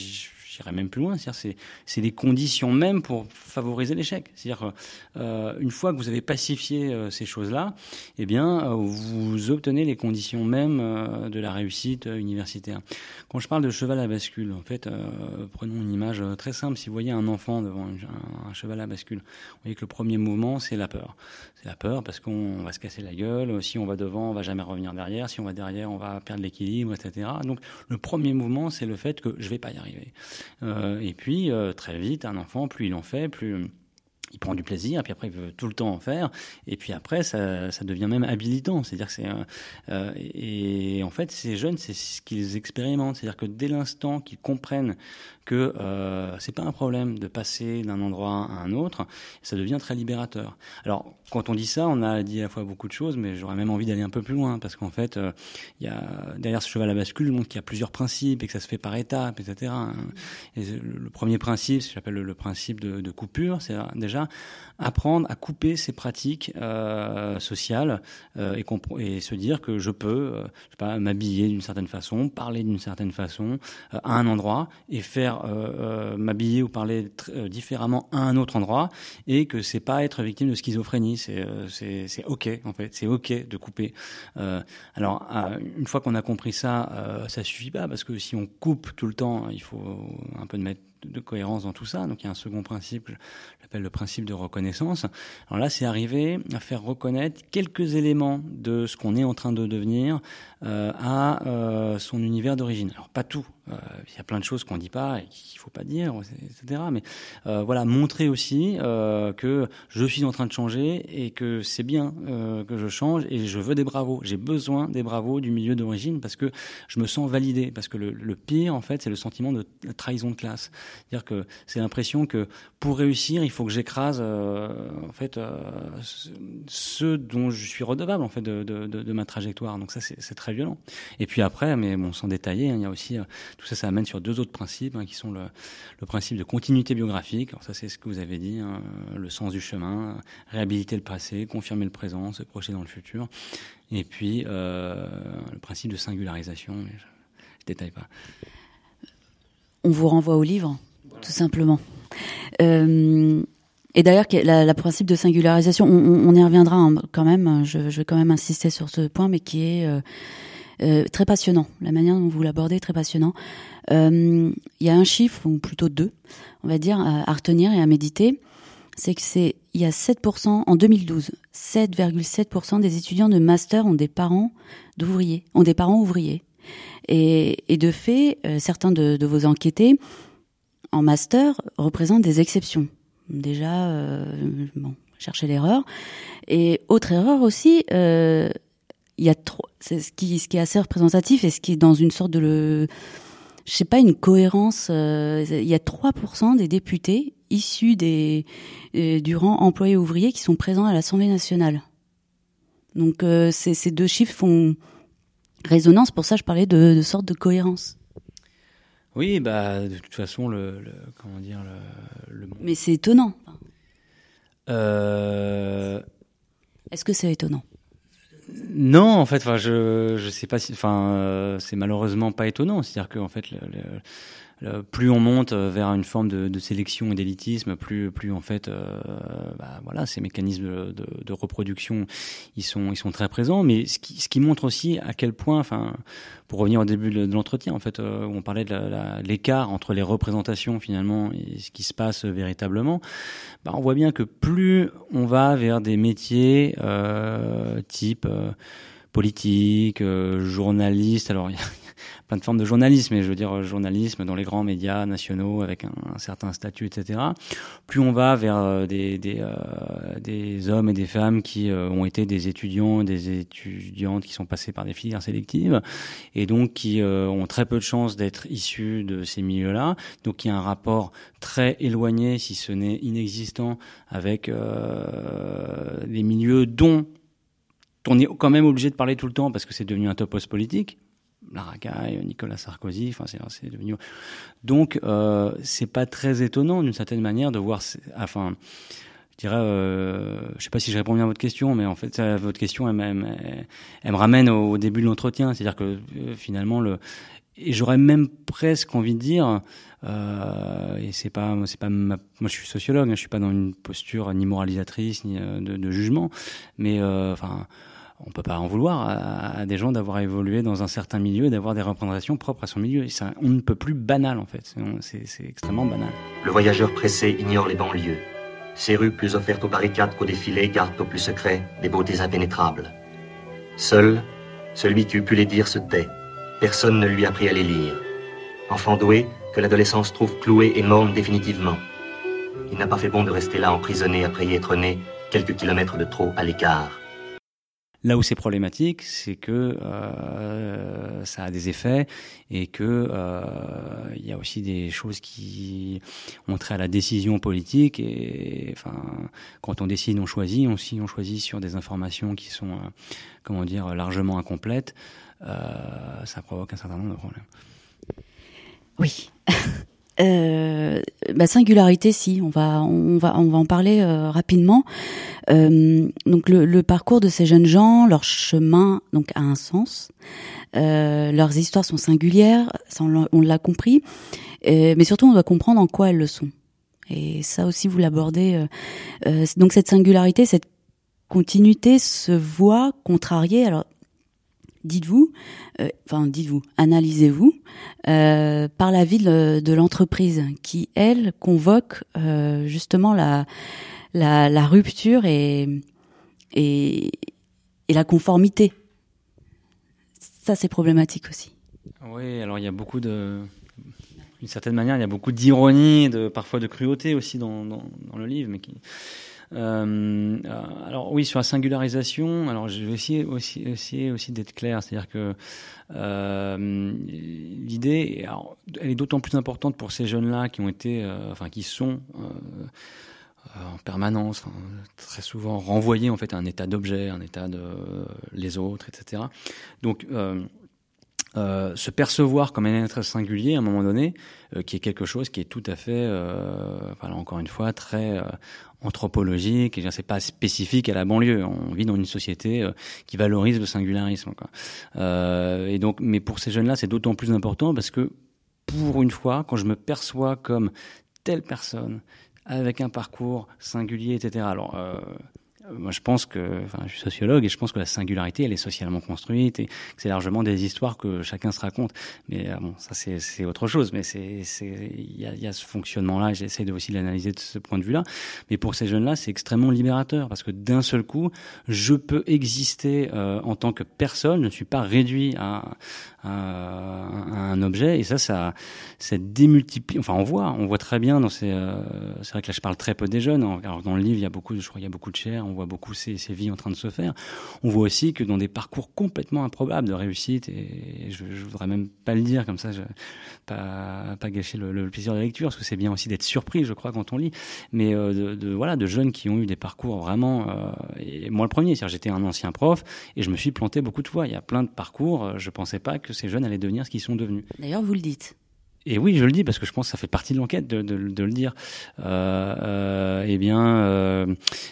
j'irais même plus loin, c'est-à-dire c'est c'est les conditions même pour favoriser l'échec. C'est-à-dire euh, une fois que vous avez pacifié euh, ces choses-là, eh bien euh, vous obtenez les conditions même euh, de la réussite euh, universitaire. Quand je parle de cheval à bascule, en fait, euh, prenons une image très simple. Si vous voyez un enfant devant une, un, un cheval à bascule, vous voyez que le premier mouvement c'est la peur. C'est la peur parce qu'on va se casser la gueule. Si on va devant, on va jamais revenir derrière. Si on va derrière, on va perdre l'équilibre, et cetera. Donc le premier mouvement c'est le fait que je vais pas y arriver. Euh, et puis euh, très vite, un enfant, plus il en fait, plus il prend du plaisir, puis après il veut tout le temps en faire, et puis après ça, ça devient même habilitant. C'est-à-dire que c'est euh, et en fait ces jeunes, c'est ce qu'ils expérimentent. C'est-à-dire que dès l'instant qu'ils comprennent que euh, c'est pas un problème de passer d'un endroit à un autre, ça devient très libérateur. Alors quand on dit ça, on a dit à la fois beaucoup de choses, mais j'aurais même envie d'aller un peu plus loin, parce qu'en fait, il euh, y a derrière ce cheval à bascule, je montre qu'il y a plusieurs principes et que ça se fait par étapes, et cetera. Et le, le premier principe, ce que j'appelle le, le principe de, de coupure, c'est déjà apprendre à couper ses pratiques euh, sociales euh, et, compre- et se dire que je peux, euh, je sais pas, m'habiller d'une certaine façon, parler d'une certaine façon euh, à un endroit et faire euh, euh, m'habiller ou parler tr- euh, différemment à un autre endroit, et que c'est pas être victime de schizophrénie, c'est euh, c'est, c'est ok en fait, c'est ok de couper. Euh, alors euh, une fois qu'on a compris ça, euh, ça suffit pas, parce que si on coupe tout le temps, il faut un peu de mettre de cohérence dans tout ça. Donc il y a un second principe, j'appelle le principe de reconnaissance. Alors là, c'est arriver à faire reconnaître quelques éléments de ce qu'on est en train de devenir euh, à euh, son univers d'origine. Alors pas tout, il euh, y a plein de choses qu'on dit pas et qu'il faut pas dire, et cetera. Mais euh, voilà, montrer aussi euh, que je suis en train de changer et que c'est bien euh, que je change, et je veux des bravos. J'ai besoin des bravos du milieu d'origine, parce que je me sens validé. Parce que le, le pire, en fait, c'est le sentiment de trahison de classe. C'est-à-dire que c'est l'impression que pour réussir, il faut que j'écrase euh, en fait euh, ceux dont je suis redevable en fait de, de, de, de ma trajectoire. Donc ça, c'est, c'est très violent. Et puis après, mais bon, sans détailler, hein, il y a aussi euh, tout ça, ça amène sur deux autres principes hein, qui sont le, le principe de continuité biographique. Alors ça, c'est ce que vous avez dit, hein, le sens du chemin, réhabiliter le passé, confirmer le présent, se projeter dans le futur. Et puis euh, le principe de singularisation. Mais je, je détaille pas. On vous renvoie au livre, tout simplement. Euh, et d'ailleurs, la, la principe de singularisation, on, on y reviendra hein, quand même. Je, je vais quand même insister sur ce point, mais qui est euh, euh, très passionnant. La manière dont vous l'abordez est très passionnant. Euh, il y a un chiffre, ou plutôt deux, on va dire, à, à retenir et à méditer. C'est que c'est, il y a sept pour cent en deux mille douze, sept virgule sept pour cent des étudiants de master ont des parents d'ouvriers, ont des parents ouvriers. Et, et de fait, euh, certains de, de vos enquêtés en master représentent des exceptions. Déjà, euh, bon, cherchez l'erreur. Et autre erreur aussi, euh, il y a trop, c'est ce qui, ce qui est assez représentatif et ce qui est dans une sorte de, le, je sais pas, une cohérence. Euh, il y a trois pour cent des députés issus des euh, du rang employés ouvriers qui sont présents à l'Assemblée nationale. Donc, euh, ces, ces deux chiffres font résonance, pour ça je parlais de, de sorte de cohérence. Oui, bah de toute façon le, le comment dire le, le... Mais c'est étonnant. Euh... Est-ce que c'est étonnant? Non, en fait, enfin je je sais pas si, enfin euh, c'est malheureusement pas étonnant. C'est-à-dire que en fait le, le, le, plus on monte vers une forme de, de sélection et d'élitisme, plus plus en fait euh, bah, voilà, ces mécanismes de, de, de reproduction ils sont ils sont très présents. Mais ce qui ce qui montre aussi à quel point, enfin pour revenir au début de, de l'entretien en fait euh, où on parlait de la, la, l'écart entre les représentations finalement et ce qui se passe véritablement, bah, on voit bien que plus on va vers des métiers euh, type euh, politique, euh, journaliste, alors il y a plein de formes de journalisme, mais je veux dire journalisme dans les grands médias nationaux avec un, un certain statut, et cetera. Plus on va vers euh, des des, euh, des hommes et des femmes qui euh, ont été des étudiants, des étudiantes qui sont passés par des filières sélectives et donc qui euh, ont très peu de chances d'être issus de ces milieux-là. Donc il y a un rapport très éloigné, si ce n'est inexistant, avec euh, les milieux dont on est quand même obligé de parler tout le temps parce que c'est devenu un topos politique. La racaille, Nicolas Sarkozy, enfin c'est, c'est devenu. Donc euh, c'est pas très étonnant d'une certaine manière de voir, enfin, je dirais, euh, je sais pas si je réponds bien à votre question, mais en fait ça, votre question elle, elle, elle, elle me ramène au début de l'entretien, c'est-à-dire que euh, finalement le et j'aurais même presque envie de dire, euh, et c'est pas, c'est pas ma, moi je suis sociologue, hein, je suis pas dans une posture ni moralisatrice ni euh, de, de jugement, mais euh, enfin. On peut pas en vouloir à, à des gens d'avoir évolué dans un certain milieu et d'avoir des représentations propres à son milieu. Ça, on ne peut plus banal, en fait. C'est, c'est extrêmement banal. Le voyageur pressé ignore les banlieues. Ces rues plus offertes aux barricades qu'aux défilés gardent au plus secret des beautés impénétrables. Seul, celui qui eût pu les dire se tait. Personne ne lui a appris à les lire. Enfant doué, que l'adolescence trouve cloué et morne définitivement. Il n'a pas fait bon de rester là emprisonné après y être né, quelques kilomètres de trop à l'écart. Là où c'est problématique, c'est que euh, ça a des effets et que euh, il y a aussi des choses qui ont trait à la décision politique. Et enfin, quand on décide, on choisit. On, si on choisit sur des informations qui sont, euh, comment dire, largement incomplètes, euh, ça provoque un certain nombre de problèmes. Oui. Euh, bah singularité, si on va on va on va en parler euh, rapidement. Euh, donc le, le parcours de ces jeunes gens, leur chemin donc a un sens. Euh, leurs histoires sont singulières, ça, on, on l'a compris. Euh, mais surtout on doit comprendre en quoi elles le sont. Et ça aussi vous l'abordez. Euh, euh, donc cette singularité, cette continuité se voit contrariée. Alors dites-vous, euh, enfin dites-vous, analysez-vous euh, par la vie de, de l'entreprise qui, elle, convoque euh, justement la, la, la rupture et, et, et la conformité. Ça, c'est problématique aussi. Oui, alors il y a beaucoup de... D'une certaine manière, il y a beaucoup d'ironie, de, parfois de cruauté aussi dans, dans, dans le livre, mais qui... Euh, alors oui, sur la singularisation, alors je vais essayer aussi, essayer aussi d'être clair, c'est-à-dire que euh, l'idée, alors, elle est d'autant plus importante pour ces jeunes-là qui ont été, euh, enfin qui sont euh, en permanence, enfin, très souvent renvoyés en fait à un état d'objet, un état de euh, les autres, et cetera. Donc euh, Euh, se percevoir comme un être singulier à un moment donné, euh, qui est quelque chose qui est tout à fait, euh, enfin, encore une fois, très euh, anthropologique, et c'est pas spécifique à la banlieue. On vit dans une société euh, qui valorise le singularisme, quoi. Euh, et donc, mais pour ces jeunes-là, c'est d'autant plus important parce que, pour une fois, quand je me perçois comme telle personne, avec un parcours singulier, et cetera. Alors, euh, moi, je pense que, enfin, je suis sociologue et je pense que la singularité, elle est socialement construite et que c'est largement des histoires que chacun se raconte. Mais euh, bon, ça c'est, c'est autre chose. Mais c'est, c'est, il y a, il y a ce fonctionnement-là. Et j'essaie de aussi l'analyser de ce point de vue-là. Mais pour ces jeunes-là, c'est extrêmement libérateur parce que d'un seul coup, je peux exister euh, en tant que personne. Je ne suis pas réduit à, à, à un objet. Et ça, ça, ça démultiplie. Enfin, on voit, on voit très bien dans ces. Euh, c'est vrai que là, je parle très peu des jeunes. Alors dans le livre, il y a beaucoup, je crois, il y a beaucoup de chair. On voit beaucoup ces, ces vies en train de se faire. On voit aussi que dans des parcours complètement improbables de réussite, et je, je voudrais même pas le dire comme ça, je, pas, pas gâcher le, le plaisir de la lecture, parce que c'est bien aussi d'être surpris, je crois, quand on lit. Mais euh, de, de voilà, de jeunes qui ont eu des parcours vraiment. Euh, et moi le premier, c'est-à-dire j'étais un ancien prof et je me suis planté beaucoup de fois. Il y a plein de parcours. Je pensais pas que ces jeunes allaient devenir ce qu'ils sont devenus. D'ailleurs, vous le dites. Et oui, je le dis parce que je pense que ça fait partie de l'enquête de, de, de le dire. Euh, euh, eh bien, euh,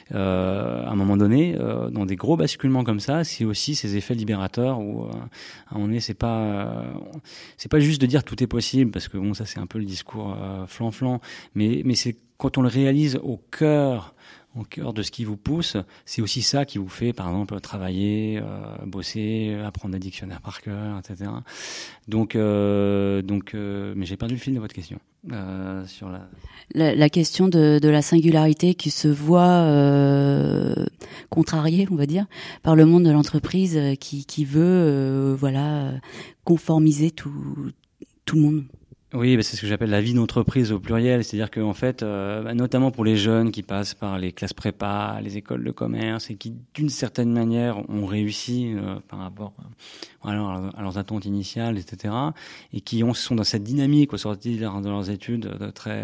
euh, à un moment donné, euh, dans des gros basculements comme ça, c'est aussi ces effets libérateurs où, euh, à un moment donné, c'est pas, euh, c'est pas juste de dire tout est possible parce que bon, ça c'est un peu le discours euh, flan-flan, mais mais c'est quand on le réalise au cœur. Au cœur de ce qui vous pousse, c'est aussi ça qui vous fait, par exemple, travailler, euh, bosser, apprendre des dictionnaires par cœur, et cetera. Donc, euh, donc, euh, mais j'ai perdu le fil de votre question euh, sur la... la la question de, de la singularité qui se voit euh, contrariée, on va dire, par le monde de l'entreprise qui qui veut, euh, voilà, conformiser tout tout le monde. Oui, bah c'est ce que j'appelle la vie d'entreprise au pluriel, c'est-à-dire que en fait, euh, bah notamment pour les jeunes qui passent par les classes prépa, les écoles de commerce et qui, d'une certaine manière, ont réussi euh, par rapport euh, voilà, à leurs attentes initiales, et cetera, et qui ont, sont dans cette dynamique au sortir de, leur, de leurs études de très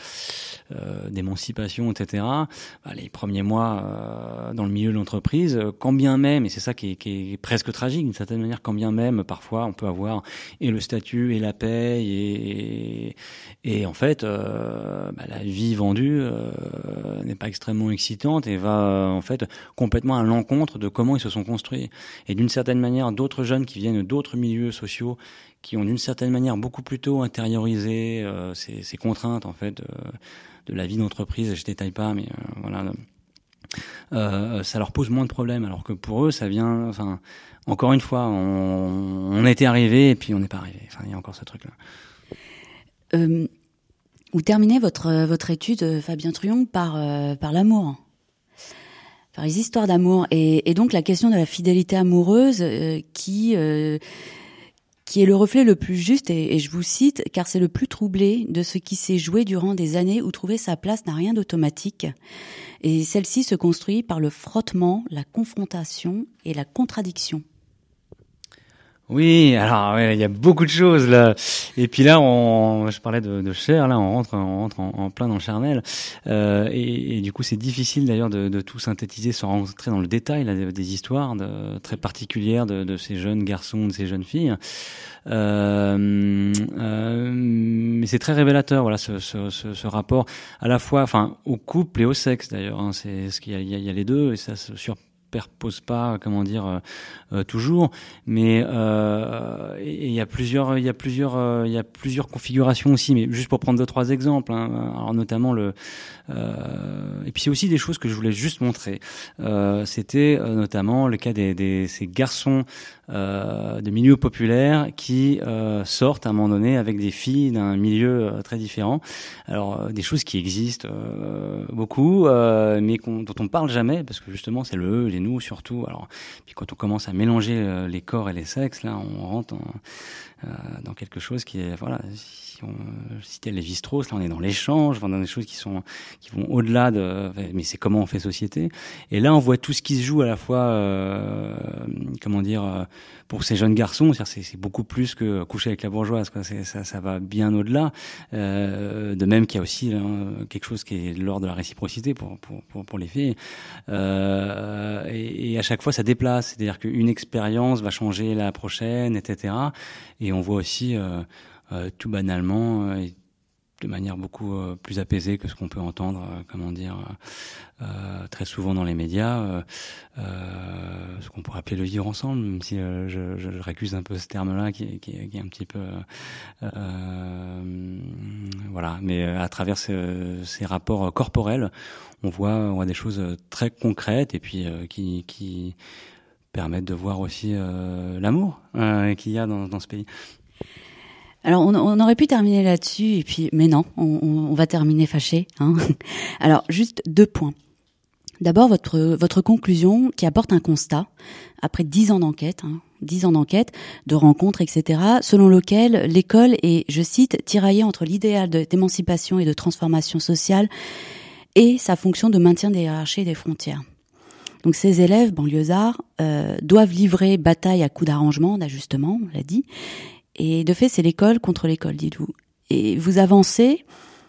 euh, d'émancipation, et cetera. Bah, les premiers mois euh, dans le milieu de l'entreprise, quand bien même, et c'est ça qui est, qui est presque tragique d'une certaine manière, quand bien même, parfois, on peut avoir et le statut et la paye et Et, Et en fait, euh, bah, la vie vendue euh, n'est pas extrêmement excitante et va euh, en fait complètement à l'encontre de comment ils se sont construits. Et d'une certaine manière, d'autres jeunes qui viennent d'autres milieux sociaux, qui ont d'une certaine manière beaucoup plus tôt intériorisé euh, ces, ces contraintes en fait euh, de la vie d'entreprise. Je détaille pas, mais euh, voilà. Euh, ça leur pose moins de problèmes, alors que pour eux, ça vient. Enfin, encore une fois, on, on était arrivé et puis on n'est pas arrivé. Enfin, il y a encore ce truc-là. Euh, vous terminez votre votre étude, Fabien Truong, par euh, par l'amour, par les histoires d'amour, et, et donc la question de la fidélité amoureuse, euh, qui euh, qui est le reflet le plus juste, et, et je vous cite, car c'est le plus troublé de ce qui s'est joué durant des années où trouver sa place n'a rien d'automatique. Et celle-ci se construit par le frottement, la confrontation et la contradiction. Oui, alors ouais, il y a beaucoup de choses là. Et puis là, on, je parlais de, de chair, là, on rentre, on rentre en, en plein dans le charnel. Euh, et, et du coup, c'est difficile d'ailleurs de, de tout synthétiser sans rentrer dans le détail là, des, des histoires de, très particulières de, de ces jeunes garçons, de ces jeunes filles. Euh, euh, mais c'est très révélateur, voilà, ce, ce, ce, ce rapport à la fois, enfin, au couple et au sexe d'ailleurs. Hein, c'est ce qu'il y a, il y a, il y a les deux, et ça se sur pose pas, comment dire, euh, euh, toujours, mais euh, il y a plusieurs, il y a plusieurs, euh, il y a plusieurs configurations aussi, mais juste pour prendre deux trois exemples, hein, alors notamment le, euh, et puis c'est aussi des choses que je voulais juste montrer. Euh, c'était euh, notamment le cas des, des ces garçons euh, de milieux populaires qui euh, sortent à un moment donné avec des filles d'un milieu euh, très différent. Alors euh, des choses qui existent euh, beaucoup, euh, mais qu'on, dont on parle jamais parce que justement c'est le eux, les nous surtout. Alors puis quand on commence à mélanger euh, les corps et les sexes, là on rentre en, euh, dans quelque chose qui est voilà. Si on citait Lévi-Strauss, là on est dans l'échange, dans des choses qui sont qui vont au-delà de. Mais c'est comment on fait société. Et là on voit tout ce qui se joue à la fois, euh, comment dire, euh, pour ces jeunes garçons, c'est-à-dire c'est, c'est beaucoup plus que coucher avec la bourgeoise, quoi. C'est, ça, ça va bien au-delà. Euh, de même qu'il y a aussi hein, quelque chose qui est de l'ordre de la réciprocité pour pour pour, pour les filles. Euh, et, et à chaque fois ça déplace, c'est-à-dire qu'une expérience va changer la prochaine, et cetera. Et on voit aussi euh, euh, tout banalement euh, et de manière beaucoup euh, plus apaisée que ce qu'on peut entendre, euh, comment dire, euh, très souvent dans les médias, euh, euh, ce qu'on pourrait appeler le vivre ensemble, même si euh, je, je récuse un peu ce terme-là qui, qui, qui est un petit peu, euh, euh, voilà. Mais à travers ce, ces rapports corporels, on voit, on voit des choses très concrètes et puis euh, qui, qui permettent de voir aussi euh, l'amour euh, qu'il y a dans, dans ce pays. Alors, on, on aurait pu terminer là-dessus, et puis, mais non, on, on va terminer fâché. Hein. Alors, juste deux points. D'abord, votre votre conclusion qui apporte un constat après dix ans d'enquête, hein, dix ans d'enquête, de rencontres, et cetera, selon lequel l'école est, je cite, tiraillée entre l'idéal de, d'émancipation et de transformation sociale et sa fonction de maintien des hiérarchies et des frontières. Donc, ces élèves banlieusards euh, doivent livrer bataille à coups d'arrangement, d'ajustement, on l'a dit. Et de fait, c'est l'école contre l'école, dites-vous. Et vous avancez,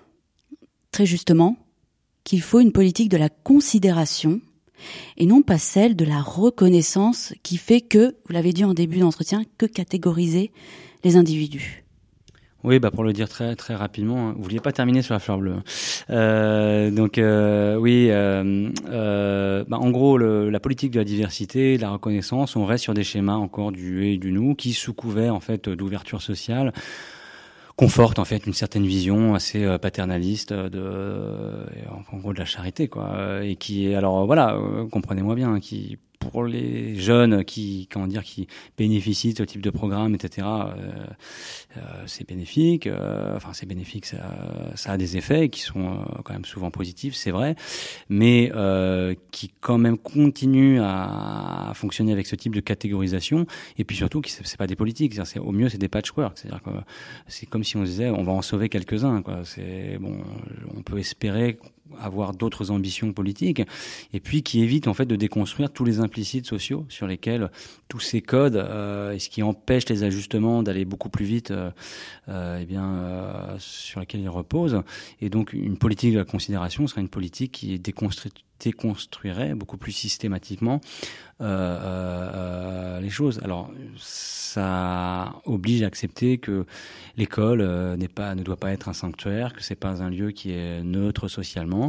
très justement, qu'il faut une politique de la considération et non pas celle de la reconnaissance qui fait que, vous l'avez dit en début d'entretien, que catégoriser les individus. Oui, bah pour le dire très très rapidement, vous vouliez pas terminer sur la fleur bleue. Euh, donc euh, oui, euh, euh, bah en gros, le, la politique de la diversité, de la reconnaissance, on reste sur des schémas encore du et du nous, qui sous couvert en fait d'ouverture sociale conforte en fait une certaine vision assez euh, paternaliste de euh, en gros de la charité quoi, et qui alors voilà, euh, comprenez-moi bien, qui pour les jeunes qui, comment dire, qui bénéficient de ce type de programme, et cetera, euh, euh, c'est bénéfique. Euh, enfin, c'est bénéfique, ça, ça a des effets qui sont euh, quand même souvent positifs, c'est vrai, mais euh, qui quand même continuent à, à fonctionner avec ce type de catégorisation. Et puis surtout, qui c'est, c'est pas des politiques. C'est-à-dire, c'est, au mieux, c'est des patchwork. C'est-à-dire que c'est comme si on disait, on va en sauver quelques-uns. Quoi. C'est bon, on peut espérer avoir d'autres ambitions politiques, et puis qui évite en fait de déconstruire tous les implicites sociaux sur lesquels tous ces codes euh, et ce qui empêche les ajustements d'aller beaucoup plus vite, euh, euh, eh bien euh, sur lesquels ils reposent. Et donc une politique de la considération serait une politique qui déconstruit déconstruirait beaucoup plus systématiquement euh, euh, les choses. Alors, ça oblige à accepter que l'école euh, n'est pas, ne doit pas être un sanctuaire, que c'est pas un lieu qui est neutre socialement.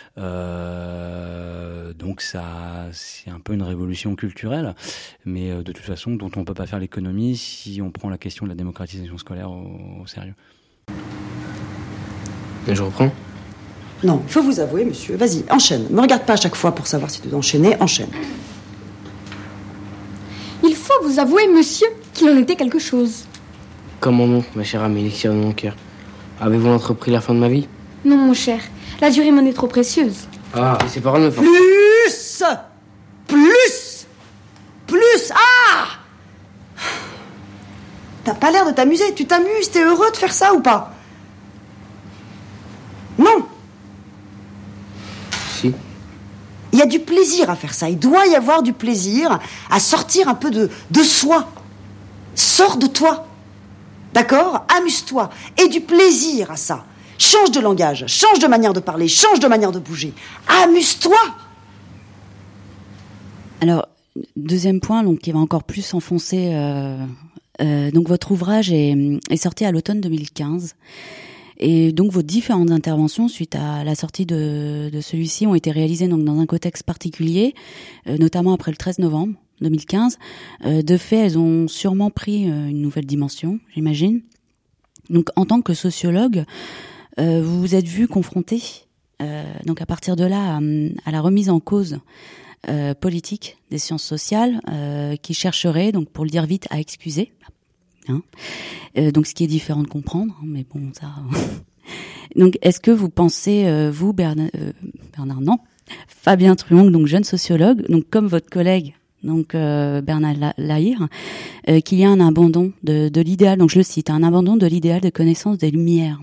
Euh, donc, ça, c'est un peu une révolution culturelle, mais euh, de toute façon, dont on peut pas faire l'économie si on prend la question de la démocratisation scolaire au, au sérieux. Et je reprends. Non, il faut vous avouer, monsieur. Vas-y, enchaîne. Ne me regarde pas à chaque fois pour savoir si tu dois enchaîner. Enchaîne. Il faut vous avouer, monsieur, qu'il en était quelque chose. Comment non, ma chère Amélie, de mon cœur? Avez-vous entrepris la fin de ma vie? Non, mon cher. La durée m'en est trop précieuse. Ah, et ces paroles me font... Plus Plus Plus Ah T'as pas l'air de t'amuser. Tu t'amuses, t'es heureux de faire ça ou pas? Non. Si. Il y a du plaisir à faire ça. Il doit y avoir du plaisir à sortir un peu de, de soi. Sors de toi. D'accord? Amuse-toi. Et du plaisir à ça. Change de langage, change de manière de parler, change de manière de bouger. Amuse-toi. Alors, deuxième point, donc, qui va encore plus s'enfoncer. Euh, euh, donc, votre ouvrage est, est sorti à l'automne deux mille quinze. Et donc vos différentes interventions suite à la sortie de, de celui-ci ont été réalisées donc dans un contexte particulier, euh, notamment après le treize novembre deux mille quinze. Euh, de fait, elles ont sûrement pris euh, une nouvelle dimension, j'imagine. Donc en tant que sociologue, euh, vous vous êtes vu confronté, euh, donc à partir de là, à, à la remise en cause euh, politique des sciences sociales, euh, qui chercherait, donc pour le dire vite, à excuser. Hein euh, donc ce qui est différent de comprendre, mais bon ça. Donc est-ce que vous pensez euh, vous Bernard, euh, Bernard non Fabien Truong, donc jeune sociologue, donc comme votre collègue donc euh, Bernard Lahire, euh, qu'il y a un abandon de, de l'idéal, donc je le cite, un abandon de l'idéal de connaissance des Lumières.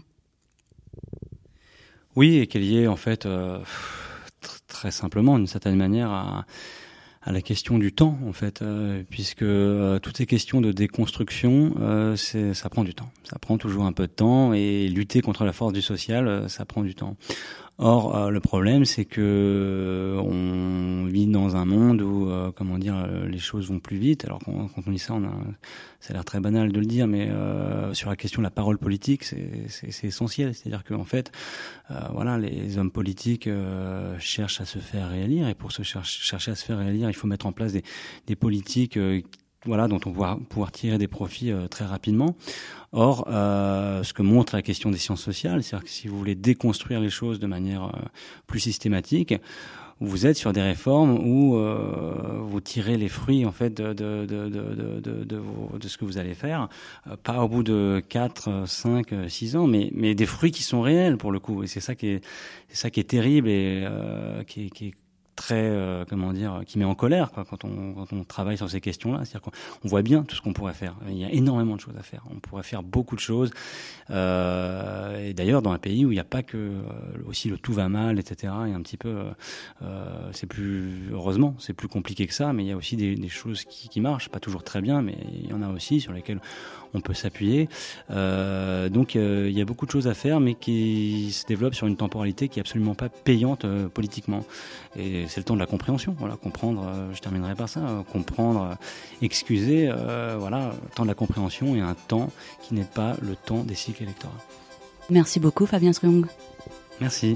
Oui, et qu'il y ait en fait euh, tr- très simplement d'une certaine manière à à la question du temps, en fait, euh, puisque euh, toutes ces questions de déconstruction, euh, c'est, ça prend du temps. Ça prend toujours un peu de temps, et lutter contre la force du social, euh, ça prend du temps. Or, euh, le problème, c'est que euh, on vit dans un monde où, euh, comment dire, euh, les choses vont plus vite. Alors, quand, quand on dit ça, on a, ça a l'air très banal de le dire, mais euh, sur la question de la parole politique, c'est, c'est, c'est essentiel. C'est-à-dire qu'en fait, euh, voilà, les hommes politiques euh, cherchent à se faire réélire, et pour se cher- chercher à se faire réélire, il faut mettre en place des, des politiques euh, voilà, dont on va pouvoir tirer des profits euh, très rapidement. Or, euh, ce que montre la question des sciences sociales, c'est-à-dire que si vous voulez déconstruire les choses de manière euh, plus systématique, vous êtes sur des réformes où euh, vous tirez les fruits en fait de de de de de, de, vos, de ce que vous allez faire, euh, pas au bout de quatre, cinq, six ans, mais mais des fruits qui sont réels pour le coup. Et c'est ça qui est c'est ça qui est terrible et euh, qui est, qui est très euh, comment dire qui met en colère quoi, quand on quand on travaille sur ces questions-là, c'est-à-dire qu'on on voit bien tout ce qu'on pourrait faire. Il y a énormément de choses à faire. On pourrait faire beaucoup de choses. Euh, et d'ailleurs dans un pays où il n'y a pas que euh, aussi le tout va mal, et cetera. Et un petit peu euh, c'est plus heureusement c'est plus compliqué que ça, mais il y a aussi des, des choses qui, qui marchent, pas toujours très bien, mais il y en a aussi sur lesquelles on peut s'appuyer. Euh, donc euh, il y a beaucoup de choses à faire, mais qui se développent sur une temporalité qui est absolument pas payante euh, politiquement. Et c'est le temps de la compréhension. Voilà, comprendre. Euh, je terminerai par ça. Euh, comprendre, euh, excuser. Euh, voilà, le temps de la compréhension et un temps qui n'est pas le temps des cycles électoraux. Merci beaucoup, Fabien Truong. Merci.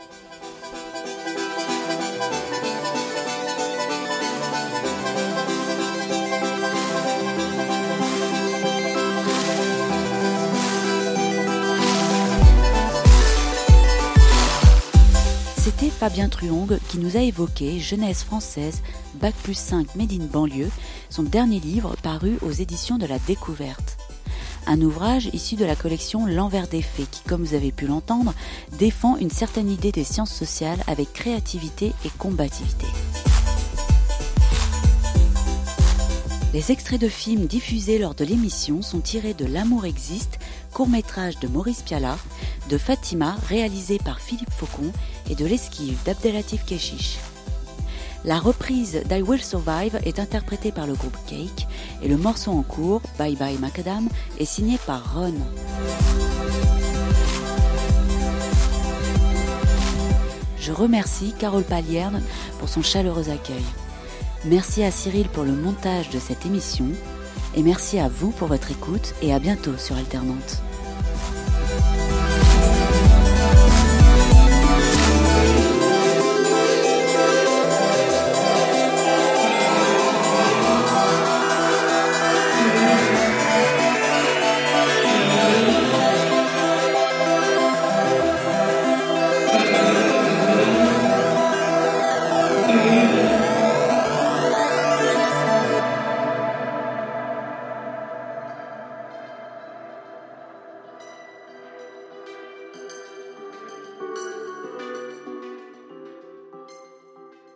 C'était Fabien Truong qui nous a évoqué Jeunesse française, Bac plus cinq Made in banlieue, son dernier livre paru aux éditions de la Découverte. Un ouvrage issu de la collection L'Envers des faits qui, comme vous avez pu l'entendre, défend une certaine idée des sciences sociales avec créativité et combativité. Les extraits de films diffusés lors de l'émission sont tirés de L'amour existe, court-métrage de Maurice Pialat, de Fatima, réalisé par Philippe Faucon, et de L'Esquive d'Abdelatif Kechiche. La reprise d'I Will Survive est interprétée par le groupe Cake, et le morceau en cours, Bye Bye Macadam, est signé par Ron. Je remercie Carole Palierne pour son chaleureux accueil. Merci à Cyril pour le montage de cette émission et merci à vous pour votre écoute et à bientôt sur Alternante.